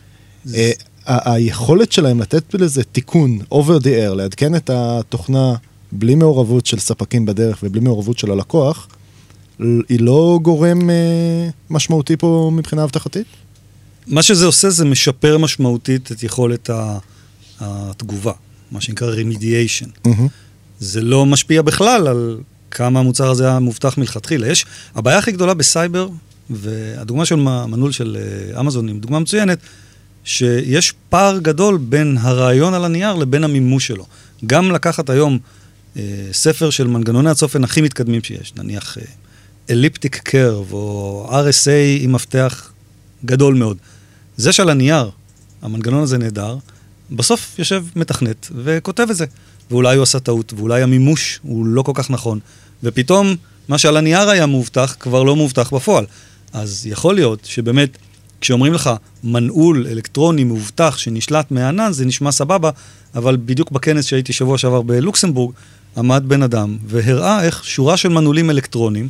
Speaker 4: היכולת שלהם לתת לזה תיקון over the air, לעדכן את התוכנה בלי מעורבות של ספקים בדרך ובלי מעורבות של הלקוח, היא לא גורם משמעותי פה מבחינה הבטחתית?
Speaker 5: מה שזה עושה זה משפר משמעותית את יכולת התגובה, מה שנקרא remediation. זה לא משפיע בכלל על כמה המוצר הזה היה מובטח מלכתחילה. הבעיה הכי גדולה בסייבר, והדוגמה של מנעול של אמזון היא דוגמה מצוינת, שיש פער גדול בין הרעיון על הנייר לבין המימוש שלו. גם לקחת היום ספר של מנגנוני הצופן הכי מתקדמים שיש, נניח אליפטיק קרב או RSA עם מפתח גדול מאוד. זה שעל הנייר, המנגנון הזה נהדר, בסוף יושב מתכנת וכותב את זה. ואולי הוא עשה טעות, ואולי המימוש הוא לא כל כך נכון. ופתאום מה שעל הנייר היה מובטח, כבר לא מובטח בפועל. אז יכול להיות שבאמת, כשאומרים לך מנעול אלקטרוני מובטח שנשלט מהענן, זה נשמע סבבה, אבל בדיוק בכנס שהייתי שבוע שעבר בלוקסמבורג, עמד בן אדם והראה איך שורה של מנעולים אלקטרונים,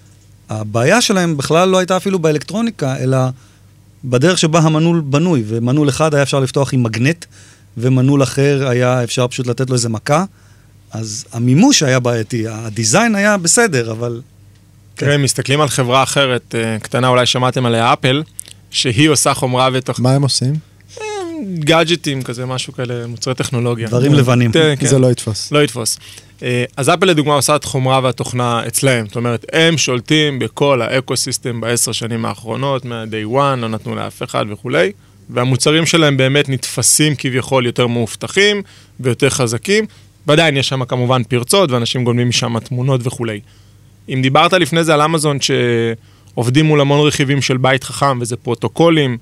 Speaker 5: הבעיה שלהם בכלל לא הייתה אפילו באלקטרוניקה, אלא בדרך שבה המנעול בנוי, ומנעול אחד היה אפשר לפתוח עם מגנט, ומנעול אחר היה אפשר פשוט לתת לו איזה מכה, אז המימוש היה בעייתי, הדיזיין היה בסדר, אבל...
Speaker 6: תראה, מסתכלים על חברה אחרת, קטנה אולי שמעתם עליה אפל, שהיא עושה חומרה ותוך...
Speaker 4: מה הם עושים?
Speaker 6: גאדג'טים כזה, משהו כאלה, מוצרי טכנולוגיה.
Speaker 5: דברים לבנים.
Speaker 4: זה לא יתפוס.
Speaker 6: לא יתפוס. אז אפל לדוגמה עושה את חומרה והתוכנה אצלהם, זאת אומרת, הם שולטים בכל האקוסיסטם ב10 שנים האחרונות, מה-day one, לא נתנו לאף אחד וכולי, והמוצרים שלהם באמת נתפסים כביכול יותר מאובטחים ויותר חזקים, ועדיין יש שם כמובן פרצות, ואנשים גולמים משם תמונות וכולי. אם דיברת לפני זה על אמזון שעובדים מול המון רכיבים של בית חכם, וזה פרוטוקולים,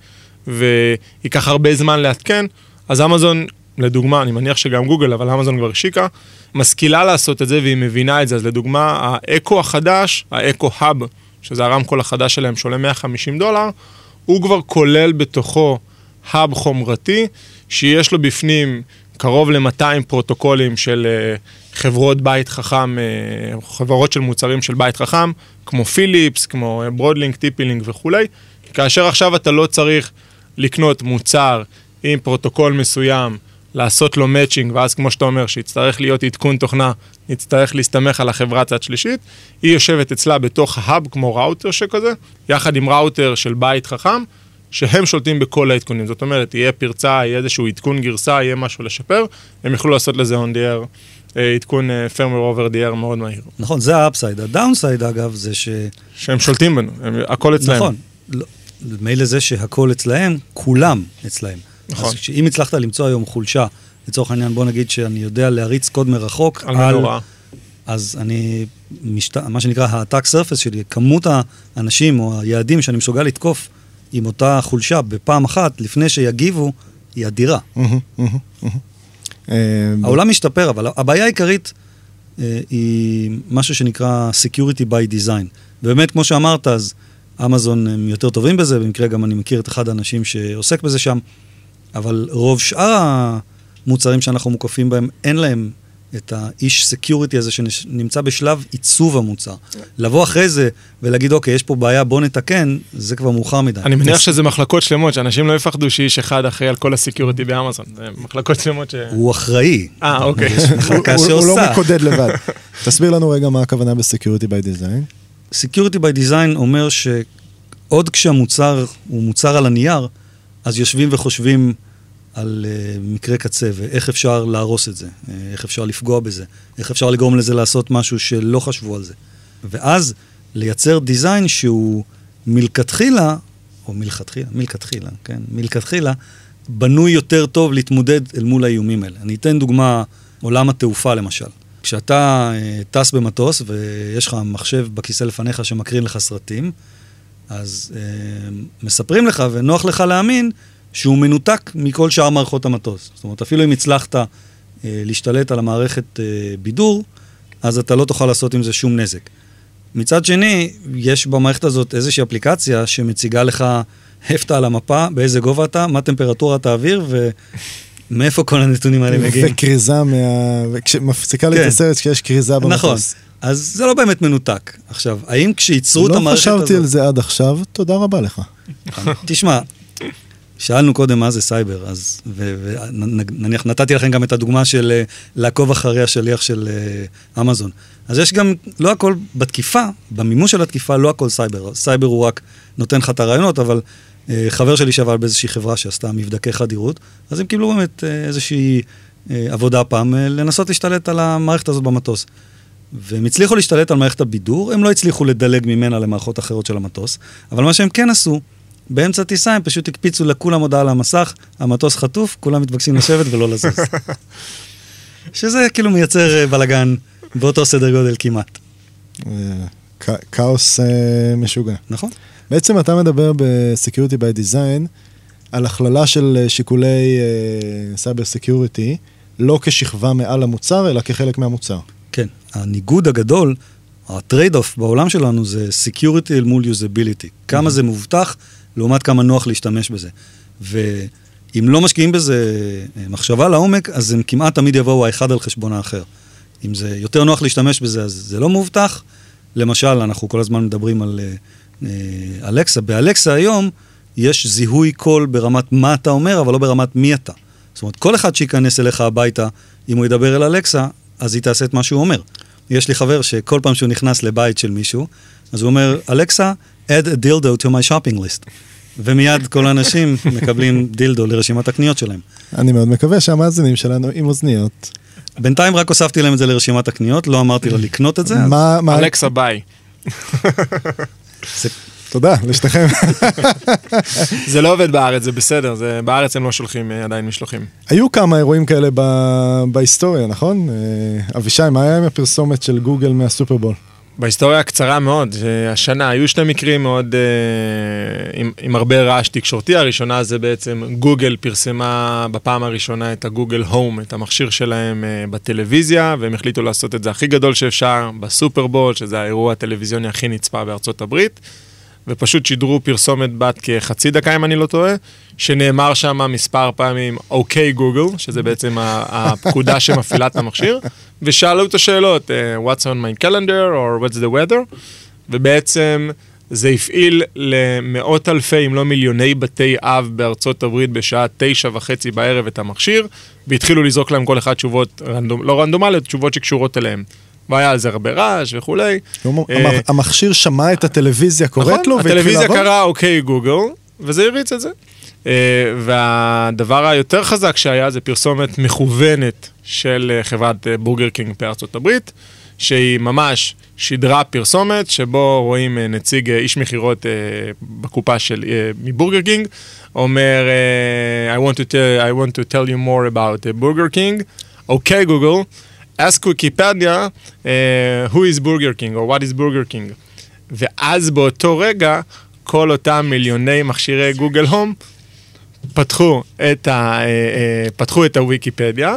Speaker 6: ויקח הרבה זמן להתקן, אז אמזון, לדוגמה, אני מניח שגם גוגל, אבל אמזון כבר השיקה, משכילה לעשות את זה, והיא מבינה את זה. אז לדוגמה, האקו החדש, האקו-האב, שזה הרמקול החדש שלהם, שעולה $150, הוא כבר כולל בתוכו האב חומרתי, שיש לו בפנים קרוב ל-200 פרוטוקולים של חברות בית חכם, חברות של מוצרים של בית חכם, כמו פיליפס, כמו ברודלינג, טיפילינג וכולי. כאשר עכשיו אתה לא צריך לקנות מוצר עם פרוטוקול מסוים, לעשות לו מאצ'ינג, ואז כמו שאתה אומר, שיצטרך להיות עדכון תוכנה, יצטרך להסתמך על החברה צד שלישית, היא יושבת אצלה בתוך ההאב, כמו ראוטר שכזה, יחד עם ראוטר של בית חכם, שהם שולטים בכל העדכונים. זאת אומרת, יהיה פרצה, יהיה איזשהו עדכון גרסה, יהיה משהו לשפר, הם יוכלו לעשות לזה on the air, עדכון firmware over the air מאוד מהיר.
Speaker 5: נכון, זה האפסייד. הדאונסייד, אגב, זה
Speaker 6: שהם שולטים בנו, הכל אצלהם.
Speaker 5: נכון. מילא זה שהכל אצלהם, כולם אצלהם.
Speaker 6: נכון.
Speaker 5: אז אם הצלחת למצוא היום חולשה, לצורך העניין, בוא נגיד שאני יודע להריץ קוד מרחוק
Speaker 6: על מנורה.
Speaker 5: אז אני, מה שנקרא, ה-attack surface שלי, כמות האנשים או היעדים שאני מסוגל לתקוף עם אותה חולשה בפעם אחת, לפני שיגיבו, היא אדירה. העולם משתפר, אבל הבעיה העיקרית היא משהו שנקרא Security by Design. ובאמת, כמו שאמרת, אז אמזון הם יותר טובים בזה, במקרה גם אני מכיר את אחד האנשים שעוסק בזה שם, אבל רוב שאר המוצרים שאנחנו מוקפים בהם, אין להם את האיש סקיוריטי הזה שנמצא בשלב עיצוב המוצר. לבוא אחרי זה ולהגיד, אוקיי, יש פה בעיה, בוא נתקן, זה כבר מאוחר מדי.
Speaker 6: אני מניח שזה מחלקות שלמות, שאנשים לא יפחדו שאיש אחד אחראי על כל הסקיוריטי באמזון. זה מחלקות שלמות ש...
Speaker 5: הוא אחראי.
Speaker 6: אוקיי.
Speaker 5: יש מחלקה שעושה.
Speaker 4: הוא לא מקודד לבד. תסביר לנו רגע מה הכוונה בסקיוריטי by design.
Speaker 5: Security by design אומר שעוד כשהמוצר הוא מוצר על הנייר, אז יושבים וחושבים על מקרה קצה, ואיך אפשר להרוס את זה, איך אפשר לפגוע בזה, איך אפשר לגרום לזה לעשות משהו שלא חשבו על זה. ואז לייצר דיזיין שהוא מלכתחילה, בנוי יותר טוב להתמודד אל מול האיומים האלה. אני אתן דוגמה, עולם התעופה למשל. כשאתה טס במטוס ויש לך מחשב בכיסא לפניך שמקרין לך סרטים, אז מספרים לך ונוח לך להאמין שהוא מנותק מכל שאר מערכות המטוס. זאת אומרת, אפילו אם הצלחת להשתלט על המערכת בידור, אז אתה לא תוכל לעשות עם זה שום נזק. מצד שני, יש במערכת הזאת איזושהי אפליקציה שמציגה לך הפתע על המפה, באיזה גובה אתה, מה טמפרטורת האוויר, ומאיפה כל הנתונים האלה מגיעים.
Speaker 4: וקריזה, מפסיקה לי את הסרט כשיש קריזה במטוס.
Speaker 5: נכון, אז זה לא באמת מנותק. עכשיו, האם כשייצרו את המערכת הזאת...
Speaker 4: לא חשבתי על זה עד עכשיו, תודה רבה לך.
Speaker 5: תשמע, שאלנו קודם מה זה סייבר, אז, ונניח נתתי לכם גם את הדוגמה של לעקוב אחרי השליח של אמזון. אז יש גם, לא הכל בתקיפה, במימוש של התקיפה, לא הכל סייבר. סייבר הוא רק נותן לך את הרעיונות, אבל חבר שלי שעבד באיזושהי חברה שעשתה מבדקי חדירות, אז הם קיבלו באמת איזושהי עבודה פעם, לנסות להשתלט על המערכת הזאת במטוס. והם הצליחו להשתלט על מערכת הבידור, הם לא הצליחו לדלג ממנה למערכות אחרות של המטוס, אבל מה שהם כן עשו, באמצע טיסה הם פשוט הקפיצו לכולם הודעה על המסך, המטוס חטוף, כולם מתבקשים לשבת ולא לזוז. שזה כאילו מייצר בלגן באותו סדר גודל כמעט.
Speaker 4: כאוס משוגע.
Speaker 5: נכון.
Speaker 4: בעצם אתה מדבר ב-Security by Design על הכללה של שיקולי Cyber Security, לא כשכבה מעל המוצר, אלא כחלק מהמוצר.
Speaker 5: כן. הניגוד הגדול, הטרייד-אוף בעולם שלנו זה Security אל מול Usability. כמה זה מובטח, לעומת כמה נוח להשתמש בזה. ואם לא משקיעים בזה מחשבה לעומק, אז הם כמעט תמיד יבואו האחד על חשבון האחר. אם זה יותר נוח להשתמש בזה, אז זה לא מובטח. למשל, אנחנו כל הזמן מדברים על אלקסה. באלקסה היום יש זיהוי קול ברמת מה אתה אומר, אבל לא ברמת מי אתה. זאת אומרת, כל אחד שייכנס אליך הביתה, אם הוא ידבר אל אלקסה, אז היא תעשה את מה שהוא אומר. יש לי חבר שכל פעם שהוא נכנס לבית של מישהו, אז הוא אומר, אלקסה, add a dildo to my shopping list. ומיד כל האנשים מקבלים דילדו לרשימת הקניות שלהם.
Speaker 4: אני מאוד מקווה שהמאזינים שלנו עם אוזניות.
Speaker 5: בינתיים רק הוספתי להם את זה לרשימת הקניות, לא אמרתי לו לקנות את זה.
Speaker 6: אלקסה ביי.
Speaker 4: תודה, לשתכם.
Speaker 6: זה לא עובד בארץ, זה בסדר, בארץ הם לא שולחים עדיין משלוחים.
Speaker 4: היו כמה אירועים כאלה בהיסטוריה, נכון? אבישי, מה היה עם הפרסומת של גוגל מהסופרבול?
Speaker 6: בהיסטוריה הקצרה מאוד, השנה היו שני מקרים מאוד, עם הרבה רעש תקשורתי. הראשונה זה בעצם גוגל פרסמה בפעם הראשונה את הגוגל הום, את המכשיר שלהם בטלוויזיה, והם החליטו לעשות את זה הכי גדול שאפשר בסופרבול, שזה האירוע הטלוויזיוני הכי נצפה בארצות הברית, ופשוט שידרו פרסומת בת כחצי דקה, אם אני לא טועה, שנאמר שם מספר פעמים, אוקיי גוגל, שזה בעצם הפקודה שמפעילה את המכשיר, ושאלו את השאלות, what's on my calendar, or what's the weather, ובעצם זה הפעיל למאות אלפי, אם לא מיליוני בתי אב בארצות הברית, בשעה 9:30 בערב את המכשיר, והתחילו לזרוק להם כל אחד תשובות, לא רנדומליות, תשובות שקשורות אליהם. והיה על זה הרבה רעש וכולי.
Speaker 4: המכשיר שמע את הטלוויזיה קוראת לו,
Speaker 6: הטלוויזיה קראה אוקיי גוגל, וזה הריץ את זה. והדבר היותר חזק שהיה זה פרסומת מכוונת של חברת בורגר קינג בארצות הברית, שהיא ממש שידרה פרסומת, שבו רואים נציג איש מחירות בקופה של מבורגר קינג, אומר, I want to tell you more about Burger King. אוקיי גוגל, ask Wikipedia, who is Burger King, or what is Burger King. ואז באותו רגע, כל אותם מיליוני מכשירי גוגל הום, פתחו את הוויקיפדיה,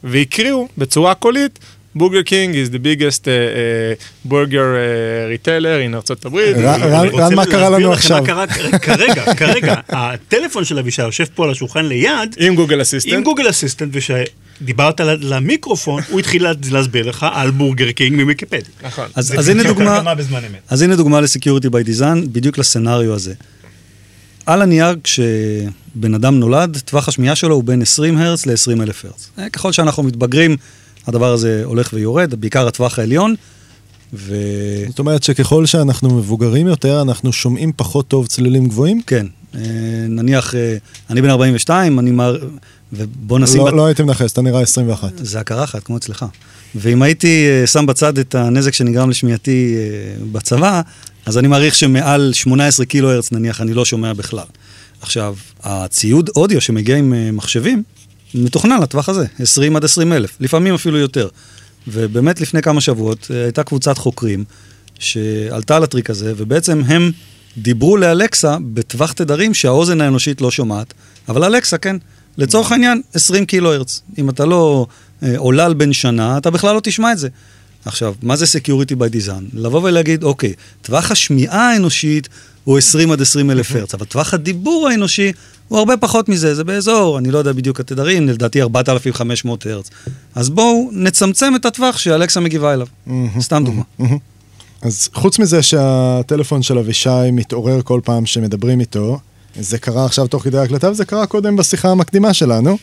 Speaker 6: והקריאו בצורה קולית, בורגר קינג is the biggest burger retailer in ארצות הברית.
Speaker 4: רן, מה קרה לנו עכשיו?
Speaker 1: כרגע, הטלפון של אבישי יושב פה על השולחן ליד,
Speaker 6: עם גוגל אסיסטנט.
Speaker 1: עם גוגל אסיסטנט, ושדיברת למיקרופון, הוא התחיל להסביר לך על בורגר קינג מוויקיפדיה.
Speaker 6: נכון.
Speaker 5: אז הנה דוגמה לסקיוריטי ביי דיזיין, בדיוק לסצנריו הזה. על הנייר, כשבן אדם נולד, טווח השמיעה שלו הוא בין 20 הרץ ל-20,000 הרץ. ככל שאנחנו מתבגרים, הדבר הזה הולך ויורד, בעיקר הטווח העליון,
Speaker 4: זאת אומרת שככל שאנחנו מבוגרים יותר, אנחנו שומעים פחות טוב צלילים גבוהים?
Speaker 5: כן. נניח, אני בן 42, ובוא נשים...
Speaker 4: לא הייתי מנחס, אתה נראה 21.
Speaker 5: זה הקרחת, כמו אצלך. ואם הייתי שם בצד את הנזק שנגרם לשמיעתי בצבא, אז אני מעריך שמעל 18 קילו הרץ, נניח, אני לא שומע בכלל. עכשיו, הציוד אודיו שמגיע עם מחשבים, מתוכנן לטווח הזה, 20 עד 20,000, לפעמים אפילו יותר. ובאמת לפני כמה שבועות הייתה קבוצת חוקרים שעלתה על הטריק הזה, ובעצם הם דיברו לאלקסה בטווח תדרים שהאוזן האנושית לא שומעת, אבל אלקסה, כן, לצורך העניין, 20 קילו הרץ. אם אתה לא עולל בן שנה, אתה בכלל לא תשמע את זה. עכשיו, מה זה Security by Design? לבוא ולהגיד, אוקיי, טווח השמיעה האנושית הוא 20 עד 20,000 הרץ, אבל טווח הדיבור האנושי הוא הרבה פחות מזה, זה באזור, אני לא יודע בדיוק התדרים, לדעתי 4,500 הרץ. אז בואו נצמצם את הטווח שאלקסה מגיבה אליו. סתם דוגמה.
Speaker 4: אז חוץ מזה שהטלפון של אבישי מתעורר כל פעם שמדברים איתו, זה קרה עכשיו תוך כדי הקלטה, וזה קרה קודם בשיחה המקדימה שלנו.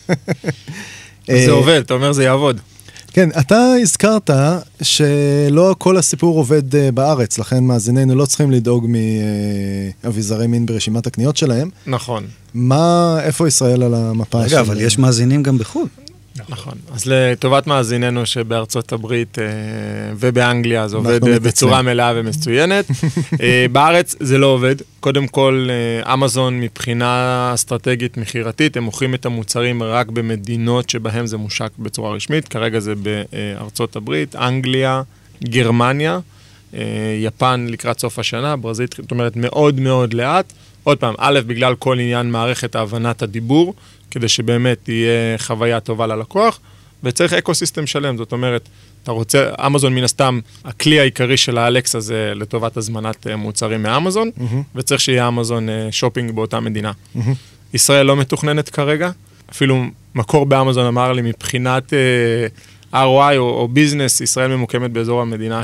Speaker 6: זה עובד, אתה אומר זה יעבוד.
Speaker 4: כן, אתה הזכרת שלא כל הסיפור עובד בארץ, לכן מאזיננו לא צריכים לדאוג מאביזרי מין ברשימת הקניות שלהם.
Speaker 6: נכון.
Speaker 4: איפה ישראל על המפה?
Speaker 5: רגע, אבל יש מאזינים גם בחו"ל.
Speaker 6: נכון. אז לטובת מאזיננו שבארצות הברית ובאנגליה זה עובד בצורה מלאה ומצוינת. בארץ זה לא עובד. קודם כל, אמזון מבחינה אסטרטגית מחירתית, הם מוכרים את המוצרים רק במדינות שבהם זה מושק בצורה רשמית. כרגע זה בארצות הברית, אנגליה, גרמניה, יפן לקראת סוף השנה, ברזיל, זאת אומרת מאוד מאוד לאט. עוד פעם, א', בגלל כל עניין מערכת הבנת הדיבור, כדי שבאמת תהיה חוויה טובה ללקוח, וצריך אקוסיסטם שלם, זאת אומרת, אתה רוצה, אמזון מן הסתם, הכלי העיקרי של האלקסה זה לטובת הזמנת מוצרים מאמזון, וצריך שיהיה אמזון שופינג באותה מדינה. ישראל לא מתוכננת כרגע, אפילו מקור באמזון אמר לי, מבחינת ROI או ביזנס, ישראל ממוקמת באזור המדינה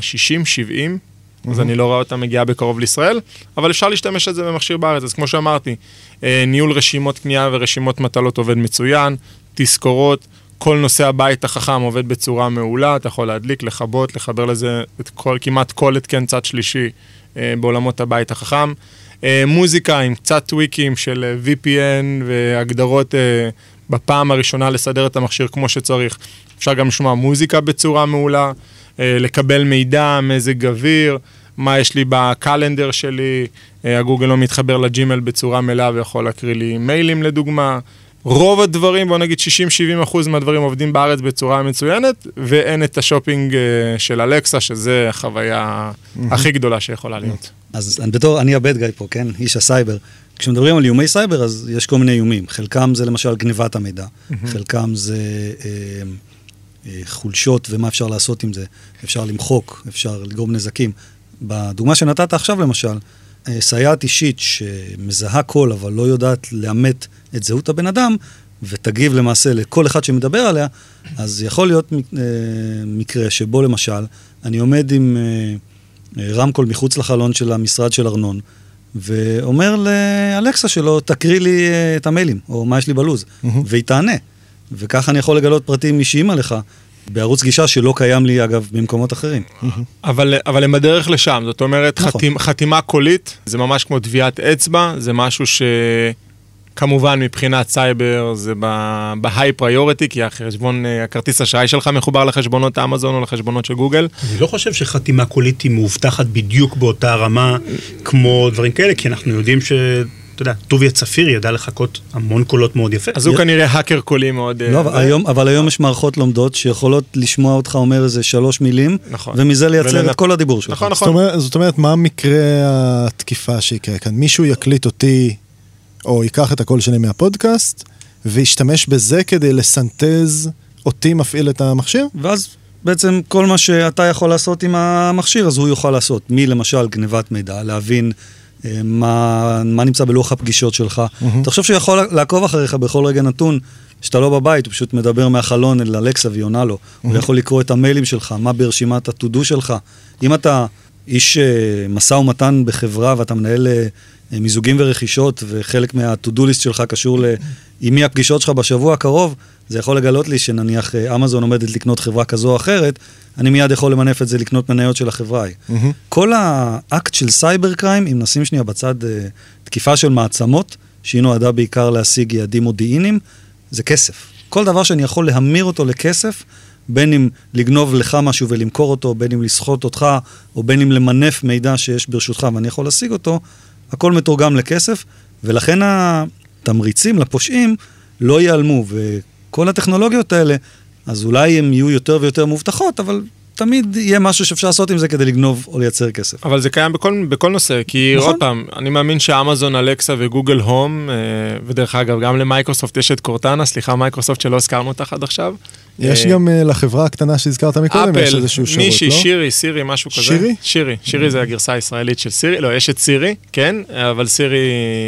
Speaker 6: 60-70, אז אני לא רואה אותה מגיעה בקרוב לישראל, אבל אפשר להשתמש את זה במכשיר בארץ. אז כמו שאמרתי, ניהול רשימות קנייה ורשימות מטלות עובד מצוין, תזכורות, כל נושא הבית החכם עובד בצורה מעולה, אתה יכול להדליק, לחבות, לחבר לזה את כמעט כל התקן צד שלישי בעולמות הבית החכם. מוזיקה עם קצת טוויקים של VPN והגדרות בפעם הראשונה לסדר את המכשיר כמו שצריך. אפשר גם לשמוע מוזיקה בצורה מעולה, לקבל מידע, מזג אוויר, מה יש לי בקלנדר שלי, הגוגל לא מתחבר לג'ימל בצורה מלאה ויכול להקריא לי מיילים לדוגמה. רוב הדברים, בוא נגיד 60-70% מהדברים עובדים בארץ בצורה מצוינת, ואין את השופינג של אלקסה, שזה החוויה הכי גדולה שיכולה להיות.
Speaker 5: אז אני הבד גאי פה, כן? איש הסייבר. כשמדברים על איומי סייבר, אז יש כל מיני איומים. חלקם זה למשל גניבת המידע, חלקם זה חולשות ומה אפשר לעשות עם זה. אפשר למחוק, אפשר לגרום נזקים. בדוגמה שנתת עכשיו למשל, סייעת אישית שמזהה קול, אבל לא יודעת לאמת את זהות הבן אדם, ותגיב למעשה לכל אחד שמדבר עליה, אז יכול להיות מקרה שבו למשל, אני עומד עם רמקול מחוץ לחלון של המשרד של ארנון, ואומר לאלקסה שלו, תקריא לי את המיילים, או מה יש לי בלוז, והיא תענה. וכך אני יכול לגלות פרטים אישיים עליך, בערוץ גישה שלא קיים לי, אגב, במקומות אחרים.
Speaker 6: אבל הם בדרך לשם, זאת אומרת, חתימה קולית, זה ממש כמו טביעת אצבע, זה משהו שכמובן מבחינת סייבר, זה בהיי פריוריטי, כי הכרטיס האשראי שלך מחובר לחשבונות אמזון או לחשבונות של גוגל.
Speaker 1: אני לא חושב שחתימה קולית היא מאובטחת בדיוק באותה רמה כמו דברים כאלה, כי אנחנו יודעים אתה יודע, טוביה צפיר ידע לחכות המון קולות מאוד יפה.
Speaker 6: אז הוא כנראה האקר קולי מאוד...
Speaker 5: לא, אבל היום יש מערכות לומדות שיכולות לשמוע אותך אומר איזה 3 מילים, ומזה לייצר את כל הדיבור שלך.
Speaker 6: נכון, נכון.
Speaker 4: זאת אומרת, מה מקרה התקיפה שיקרה כאן? מישהו יקליט אותי, או ייקח את הקול שלי מהפודקאסט, וישתמש בזה כדי לסנטז אותי מפעיל את המכשיר?
Speaker 5: ואז בעצם כל מה שאתה יכול לעשות עם המכשיר, אז הוא יוכל לעשות. למשל גניבת מידע, להבין מה נמצא בלוח הפגישות שלך. אתה חושב שהוא יכול לעקוב אחריך בכל רגע נתון, שאתה לא בבית, הוא פשוט מדבר מהחלון אל אלכסה ויונה לו. הוא יכול לקרוא את המיילים שלך, מה ברשימת הטודו שלך. אם אתה איש משא ומתן בחברה, ואתה מנהל מיזוגים ורכישות, וחלק מהטודו ליסט שלך קשור עם מי הפגישות שלך בשבוע הקרוב, זה יכול לגלות לי שנניח אמזון עומדת לקנות חברה כזו או אחרת, אני מיד יכול למנף את זה לקנות מניות של החברה. כל האקט של סייבר קריים, אם נשים שנייה בצד תקיפה של מעצמות, שהיא נועדה בעיקר להשיג יעדים מודיעיניים, זה כסף. כל דבר שאני יכול להמיר אותו לכסף, בין אם לגנוב לך משהו ולמכור אותו, בין אם לסחוט אותך, או בין אם למנף מידע שיש ברשותך ואני יכול להשיג אותו, הכל מתורגם לכסף, ולכן התמריצים לפושעים לא ייעלמו, וכל הטכנולוגיות האלה, אז אולי הן יהיו יותר ויותר מובטחות, אבל תמיד יהיה משהו שאפשר לעשות עם זה כדי לגנוב או לייצר כסף.
Speaker 6: אבל זה קיים בכל נושא, כי עוד פעם, אני מאמין שאמזון, אלקסה וגוגל הום, ודרך אגב, גם למייקרוסופט יש את קורטנה, סליחה, מייקרוסופט שלא הזכרנו אותך עד עכשיו.
Speaker 4: יש גם לחברה הקטנה שהזכרת מקודם, יש איזשהו שירות, לא?
Speaker 6: מישהי, סירי, משהו כזה.
Speaker 4: שירי?
Speaker 6: שירי זה הגרסה הישראלית של סירי, לא, יש את סירי, כן, אבל סירי,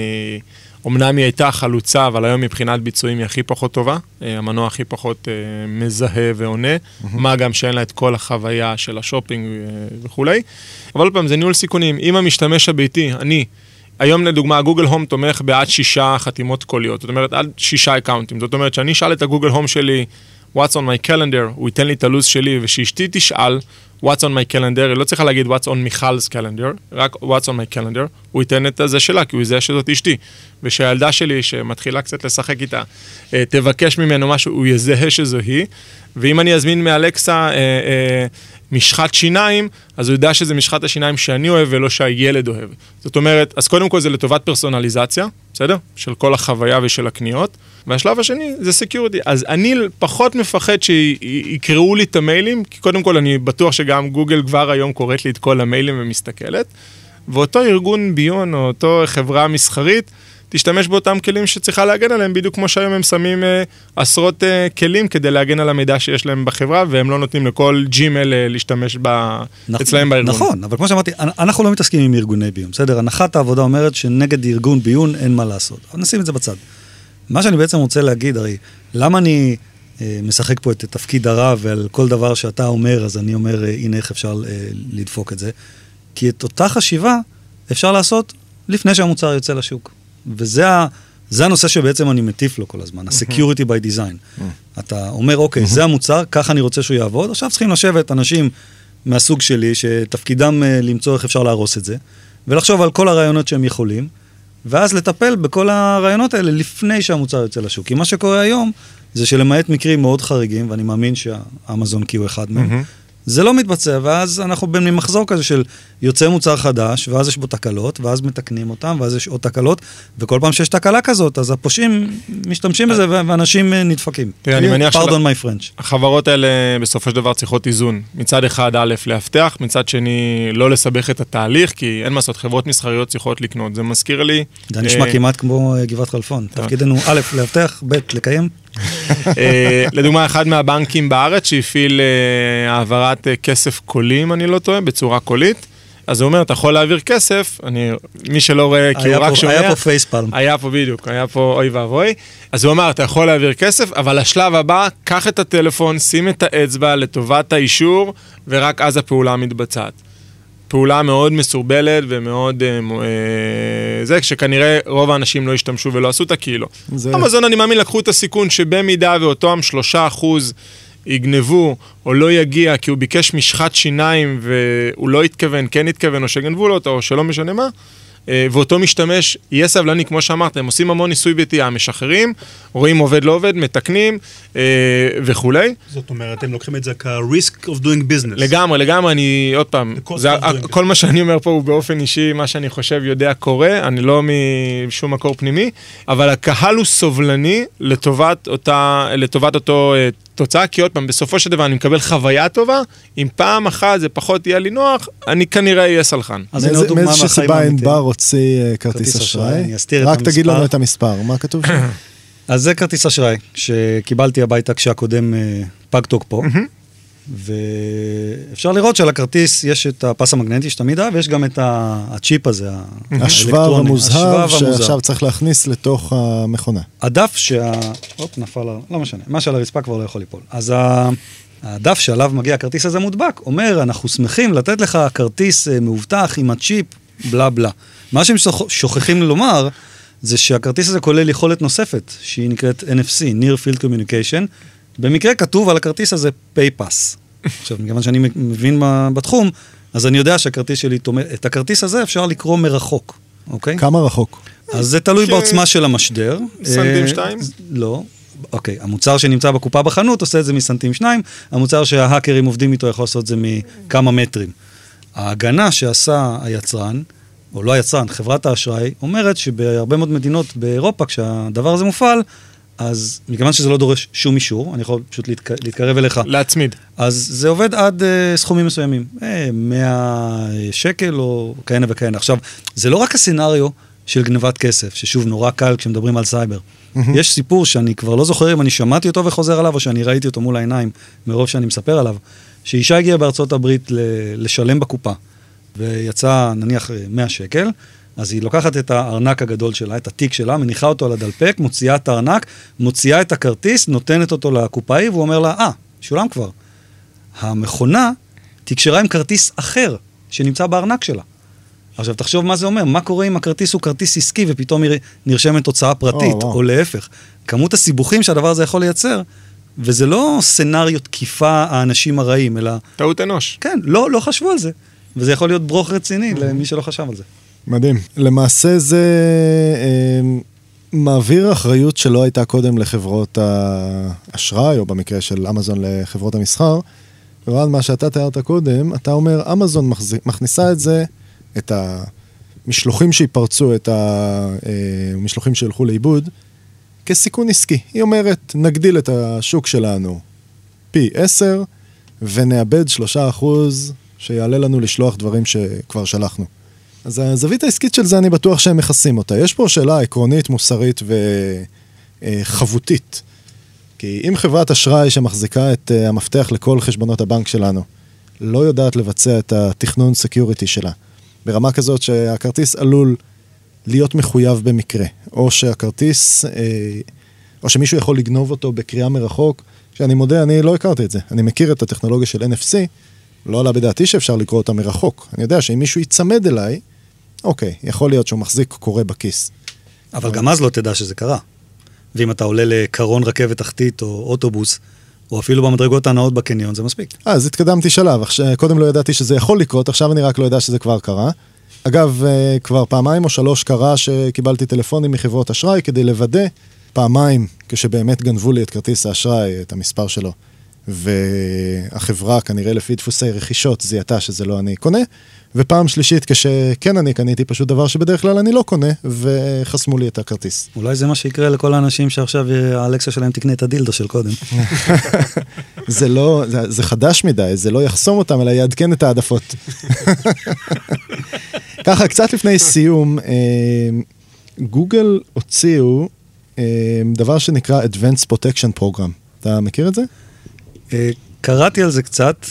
Speaker 6: אמנם היא הייתה חלוצה, אבל היום מבחינת ביצועים היא הכי פחות טובה, המנוע הכי פחות מזהה ועונה, מה גם שאין לה את כל החוויה של השופינג וכולי. אבל עוד פעם, זה ניהול סיכונים. אם המשתמש הביתי, היום לדוגמה, גוגל הום תומך בעד 6 חתימות קוליות, זאת אומרת, עד 6 אקאונטים. זאת אומרת, שאני אשאל את הגוגל הום שלי, what's on my calendar, הוא ייתן לי את הלוז שלי, ושאשתי תשאל, what's on my calendar, היא לא צריכה להגיד what's on מיכל's calendar, רק what's on my calendar, הוא ייתן את זה שלה, כי הוא יזהה שזאת אשתי. ושהילדה שלי, שמתחילה קצת לשחק איתה, תבקש ממנו משהו, הוא יזהה שזו היא, ואם אני אזמין מאלקסה משחת שיניים, אז הוא יודע שזה משחת השיניים שאני אוהב, ולא שהילד אוהב. זאת אומרת, אז קודם כל זה לטובת פרסונליזציה, בסדר? של כל החוויה ושל הקניות. והשלב השני זה סקיוריטי. אז אני פחות מפחד שיקראו לי את המיילים, כי קודם כל אני בטוח שגם גוגל כבר היום קוראת לי את כל המיילים ומסתכלת, ואותו ארגון ביון או אותו חברה מסחרית, תשתמש באותם כלים שצריכה להגן עליהם, בדיוק כמו שהיום הם שמים עשרות כלים כדי להגן על המידע שיש להם בחברה, והם לא נותנים לכל ג'ימל להשתמש אצלהם בארגון.
Speaker 5: נכון, אבל כמו שאמרתי, אנחנו לא מתעסקים עם ארגוני ביון, בסדר? הנחת העבודה אומרת שנגד ארגון ביון אין מה לעשות. אבל נשים את זה בצד. מה שאני בעצם רוצה להגיד, הרי, למה אני משחק פה את תפקיד הרב, ועל כל דבר שאתה אומר, אז אני אומר, הנה איך אפשר לדפוק את זה. כי את אותה חשיבה אפשר לעשות לפני שהמוצר יוצא לשוק. וזה הנושא שבעצם אני מטיף לו כל הזמן, ה-security by design. אתה אומר, אוקיי, זה המוצר, ככה אני רוצה שהוא יעבוד, עכשיו צריכים לשבת אנשים מהסוג שלי, שתפקידם למצוא איך אפשר להרוס את זה, ולחשוב על כל הרעיונות שהם יכולים, ואז לטפל בכל הרעיונות האלה לפני שהמוצר יוצא לשוק. כי מה שקורה היום, זה שלמעט מקרים מאוד חריגים, ואני מאמין שהאמזון כי הוא אחד מהם, זה לא מתבצע, ואז אנחנו במחזור כזה של יוצא מוצר חדש, ואז יש בו תקלות, ואז מתקנים אותם, ואז יש עוד תקלות, וכל פעם שיש תקלה כזאת, אז הפושעים משתמשים בזה, ואנשים נדפקים.
Speaker 6: אני מניח
Speaker 5: pardon my French.
Speaker 6: החברות האלה בסופו של דבר צריכות איזון. מצד אחד, א', להבטח, מצד שני, לא לסבך את התהליך, כי אין מה לעשות, חברות מסחריות צריכות לקנות. זה מזכיר לי...
Speaker 5: זה נשמע כמעט כמו גבעת חלפון. תפקידנו, א', להבטח, ב', לקיים.
Speaker 6: לדוגמה, אחד מהבנקים בארץ שהפעיל העברת כסף קולי, אם אני לא טועה, בצורה קולית. אז הוא אומר, אתה יכול להעביר כסף, מי שלא רואה, כי הוא רק שומע.
Speaker 5: היה פה פייספלם.
Speaker 6: היה פה בדיוק, היה פה אוי ואבוי. אז הוא אמר, אתה יכול להעביר כסף, אבל השלב הבא, קח את הטלפון, שים את האצבע לטובת האישור, ורק אז הפעולה מתבצעת. פעולה מאוד מסורבלת ומאוד זה, שכנראה רוב האנשים לא השתמשו ולא עשו את הקילו. אמזון, אני מאמין, לקחו את הסיכון שבמידה ואותם 3% יגנבו או לא יגיע, כי הוא ביקש משחת שיניים והוא לא התכוון, כן התכוון, או שגנבו לו אותו, או שלא משנה מה, ואותו משתמש, יהיה סבלני, כמו שאמרת, הם עושים המון ניסוי ביתי, משחררים, רואים עובד לא עובד, מתקנים וכולי.
Speaker 1: זאת אומרת, הם לוקחים את זה כ-risk of doing business.
Speaker 6: לגמרי, אני, עוד פעם, כל מה שאני אומר פה הוא באופן אישי, מה שאני חושב יודע קורה, אני לא משום מקור פנימי, אבל הקהל הוא סובלני לטובת אותו תוצאה, כי עוד פעם, בסופו של דבר אני מקבל חוויה טובה, אם פעם אחת זה פחות יהיה לי נוח, אני כנראה אהיה סלחן.
Speaker 4: מאיזה שסיבה אין בר הוציא כרטיס אשראי? רק תגיד לנו את המספר, מה כתוב שם?
Speaker 5: אז זה כרטיס אשראי, שקיבלתי הביתה כשהקודם פג תוקפו, ואפשר לראות שעל הכרטיס יש את הפס המגנטי שתמיד ויש גם את הצ'יפ הזה,
Speaker 4: השבב המוזהב שעכשיו צריך להכניס לתוך המכונה.
Speaker 5: הדף נפל, לא משנה, מה שעל הרצפה כבר לא יכול ליפול. אז הדף שעליו מגיע הכרטיס הזה מודבק, אומר, אנחנו שמחים לתת לך כרטיס מאובטח עם הצ'יפ, בלה בלה. מה שהם שוכחים לומר, זה שהכרטיס הזה כולל יכולת נוספת, שהיא נקראת NFC, Near Field Communication, במקרה כתוב על הכרטיס הזה PayPass. עכשיו, מכיוון שאני מבין בתחום, אז אני יודע שהכרטיס שלי, את הכרטיס הזה אפשר לקרוא מרחוק, אוקיי?
Speaker 4: כמה רחוק?
Speaker 5: אז זה תלוי בעוצמה של המשדר.
Speaker 6: סנטים 2?
Speaker 5: לא. אוקיי, המוצר שנמצא בקופה בחנות עושה את זה מסנטים 2, המוצר שההאקרים עובדים איתו יכול לעשות את זה מכמה מטרים. ההגנה שעשה היצרן, או לא היצרן, חברת האשראי, אומרת שבהרבה מאוד מדינות באירופה, כשהדבר הזה מופעל, אז מכיוון שזה לא דורש שום אישור, אני יכול פשוט להתקרב אליך.
Speaker 6: להצמיד.
Speaker 5: אז זה עובד עד סכומים מסוימים. 100 שקל או כהנה וכהנה. עכשיו, זה לא רק הסצנריו של גנבת כסף, ששוב נורא קל כשמדברים על סייבר. יש סיפור שאני כבר לא זוכר אם אני שמעתי אותו וחוזר עליו, או שאני ראיתי אותו מול העיניים, מרוב שאני מספר עליו, שאישה הגיעה בארצות הברית לשלם בקופה, ויצא נניח 100 שקל, אז היא לוקחת את הארנק הגדול שלה, את התיק שלה, מניחה אותו על הדלפק, מוציאה את הארנק, מוציאה את הכרטיס, נותנת אותו לקופאי, והוא אומר לה, שולם כבר. המכונה תקשרה עם כרטיס אחר, שנמצא בארנק שלה. עכשיו, תחשוב מה זה אומר, מה קורה אם הכרטיס הוא כרטיס עסקי, ופתאום נרשמת הוצאה פרטית, או להפך. כמות הסיבוכים שהדבר הזה יכול לייצר, וזה לא סצנריו תקיפה האנשים הרעים, אלא...
Speaker 6: טעות אנוש.
Speaker 5: כן, לא חשבו על זה. וזה יכול להיות ברוך רציני למי שלא חשב על זה.
Speaker 4: מדהים. למעשה זה מעביר אחריות שלא הייתה קודם לחברות האשראי, או במקרה של אמזון לחברות המסחר. ורען, מה שאתה תיארת קודם, אתה אומר, אמזון מכניסה את זה, את המשלוחים שיפרצו, את המשלוחים שילכו לאיבוד, כסיכון עסקי. היא אומרת, נגדיל את השוק שלנו פי 10, ונאבד 3% שיעלה לנו לשלוח דברים שכבר שלחנו. אז הזווית העסקית של זה אני בטוח שהם מכסים אותה. יש פה שאלה עקרונית, מוסרית וחבותית. כי אם חברת אשראי שמחזיקה את המפתח לכל חשבונות הבנק שלנו, לא יודעת לבצע את התכנון סקיוריטי שלה, ברמה כזאת שהכרטיס עלול להיות מחויב במקרה, או שהכרטיס, או שמישהו יכול לגנוב אותו בקריאה מרחוק, שאני מודה, אני לא הכרתי את זה. אני מכיר את הטכנולוגיה של NFC, לא עלה בדעתי שאפשר לקרוא אותה מרחוק. אני יודע שאם מישהו יצמד אליי, אוקיי, יכול להיות שהוא מחזיק קורא בכיס.
Speaker 5: אבל גם אז לא תדע שזה קרה. ואם אתה עולה לקרון רכבת תחתית או אוטובוס, או אפילו במדרגות הנאות בקניון, זה מספיק.
Speaker 4: אז התקדמתי שלב. קודם לא ידעתי שזה יכול לקרות, עכשיו אני רק לא יודע שזה כבר קרה. אגב, כבר פעמיים או 3 קרה שקיבלתי טלפונים מחברות אשראי כדי לוודא פעמיים, כשבאמת גנבו לי את כרטיס האשראי, את המספר שלו. והחברה כנראה לפי דפוסי רכישות זיהתה שזה לא אני קונה, ופעם שלישית כשכן אני קניתי פשוט דבר שבדרך כלל אני לא קונה, וחסמו לי את הכרטיס.
Speaker 5: אולי זה מה שיקרה לכל האנשים שעכשיו האלקסה שלהם תקנה את הדילדו של קודם.
Speaker 4: זה לא, זה חדש מדי, זה לא יחסום אותם, אלא יעדכן את העדפות. ככה, קצת לפני סיום, גוגל הוציאו דבר שנקרא Advanced Protection Program. אתה מכיר את זה?
Speaker 5: קראתי על זה קצת.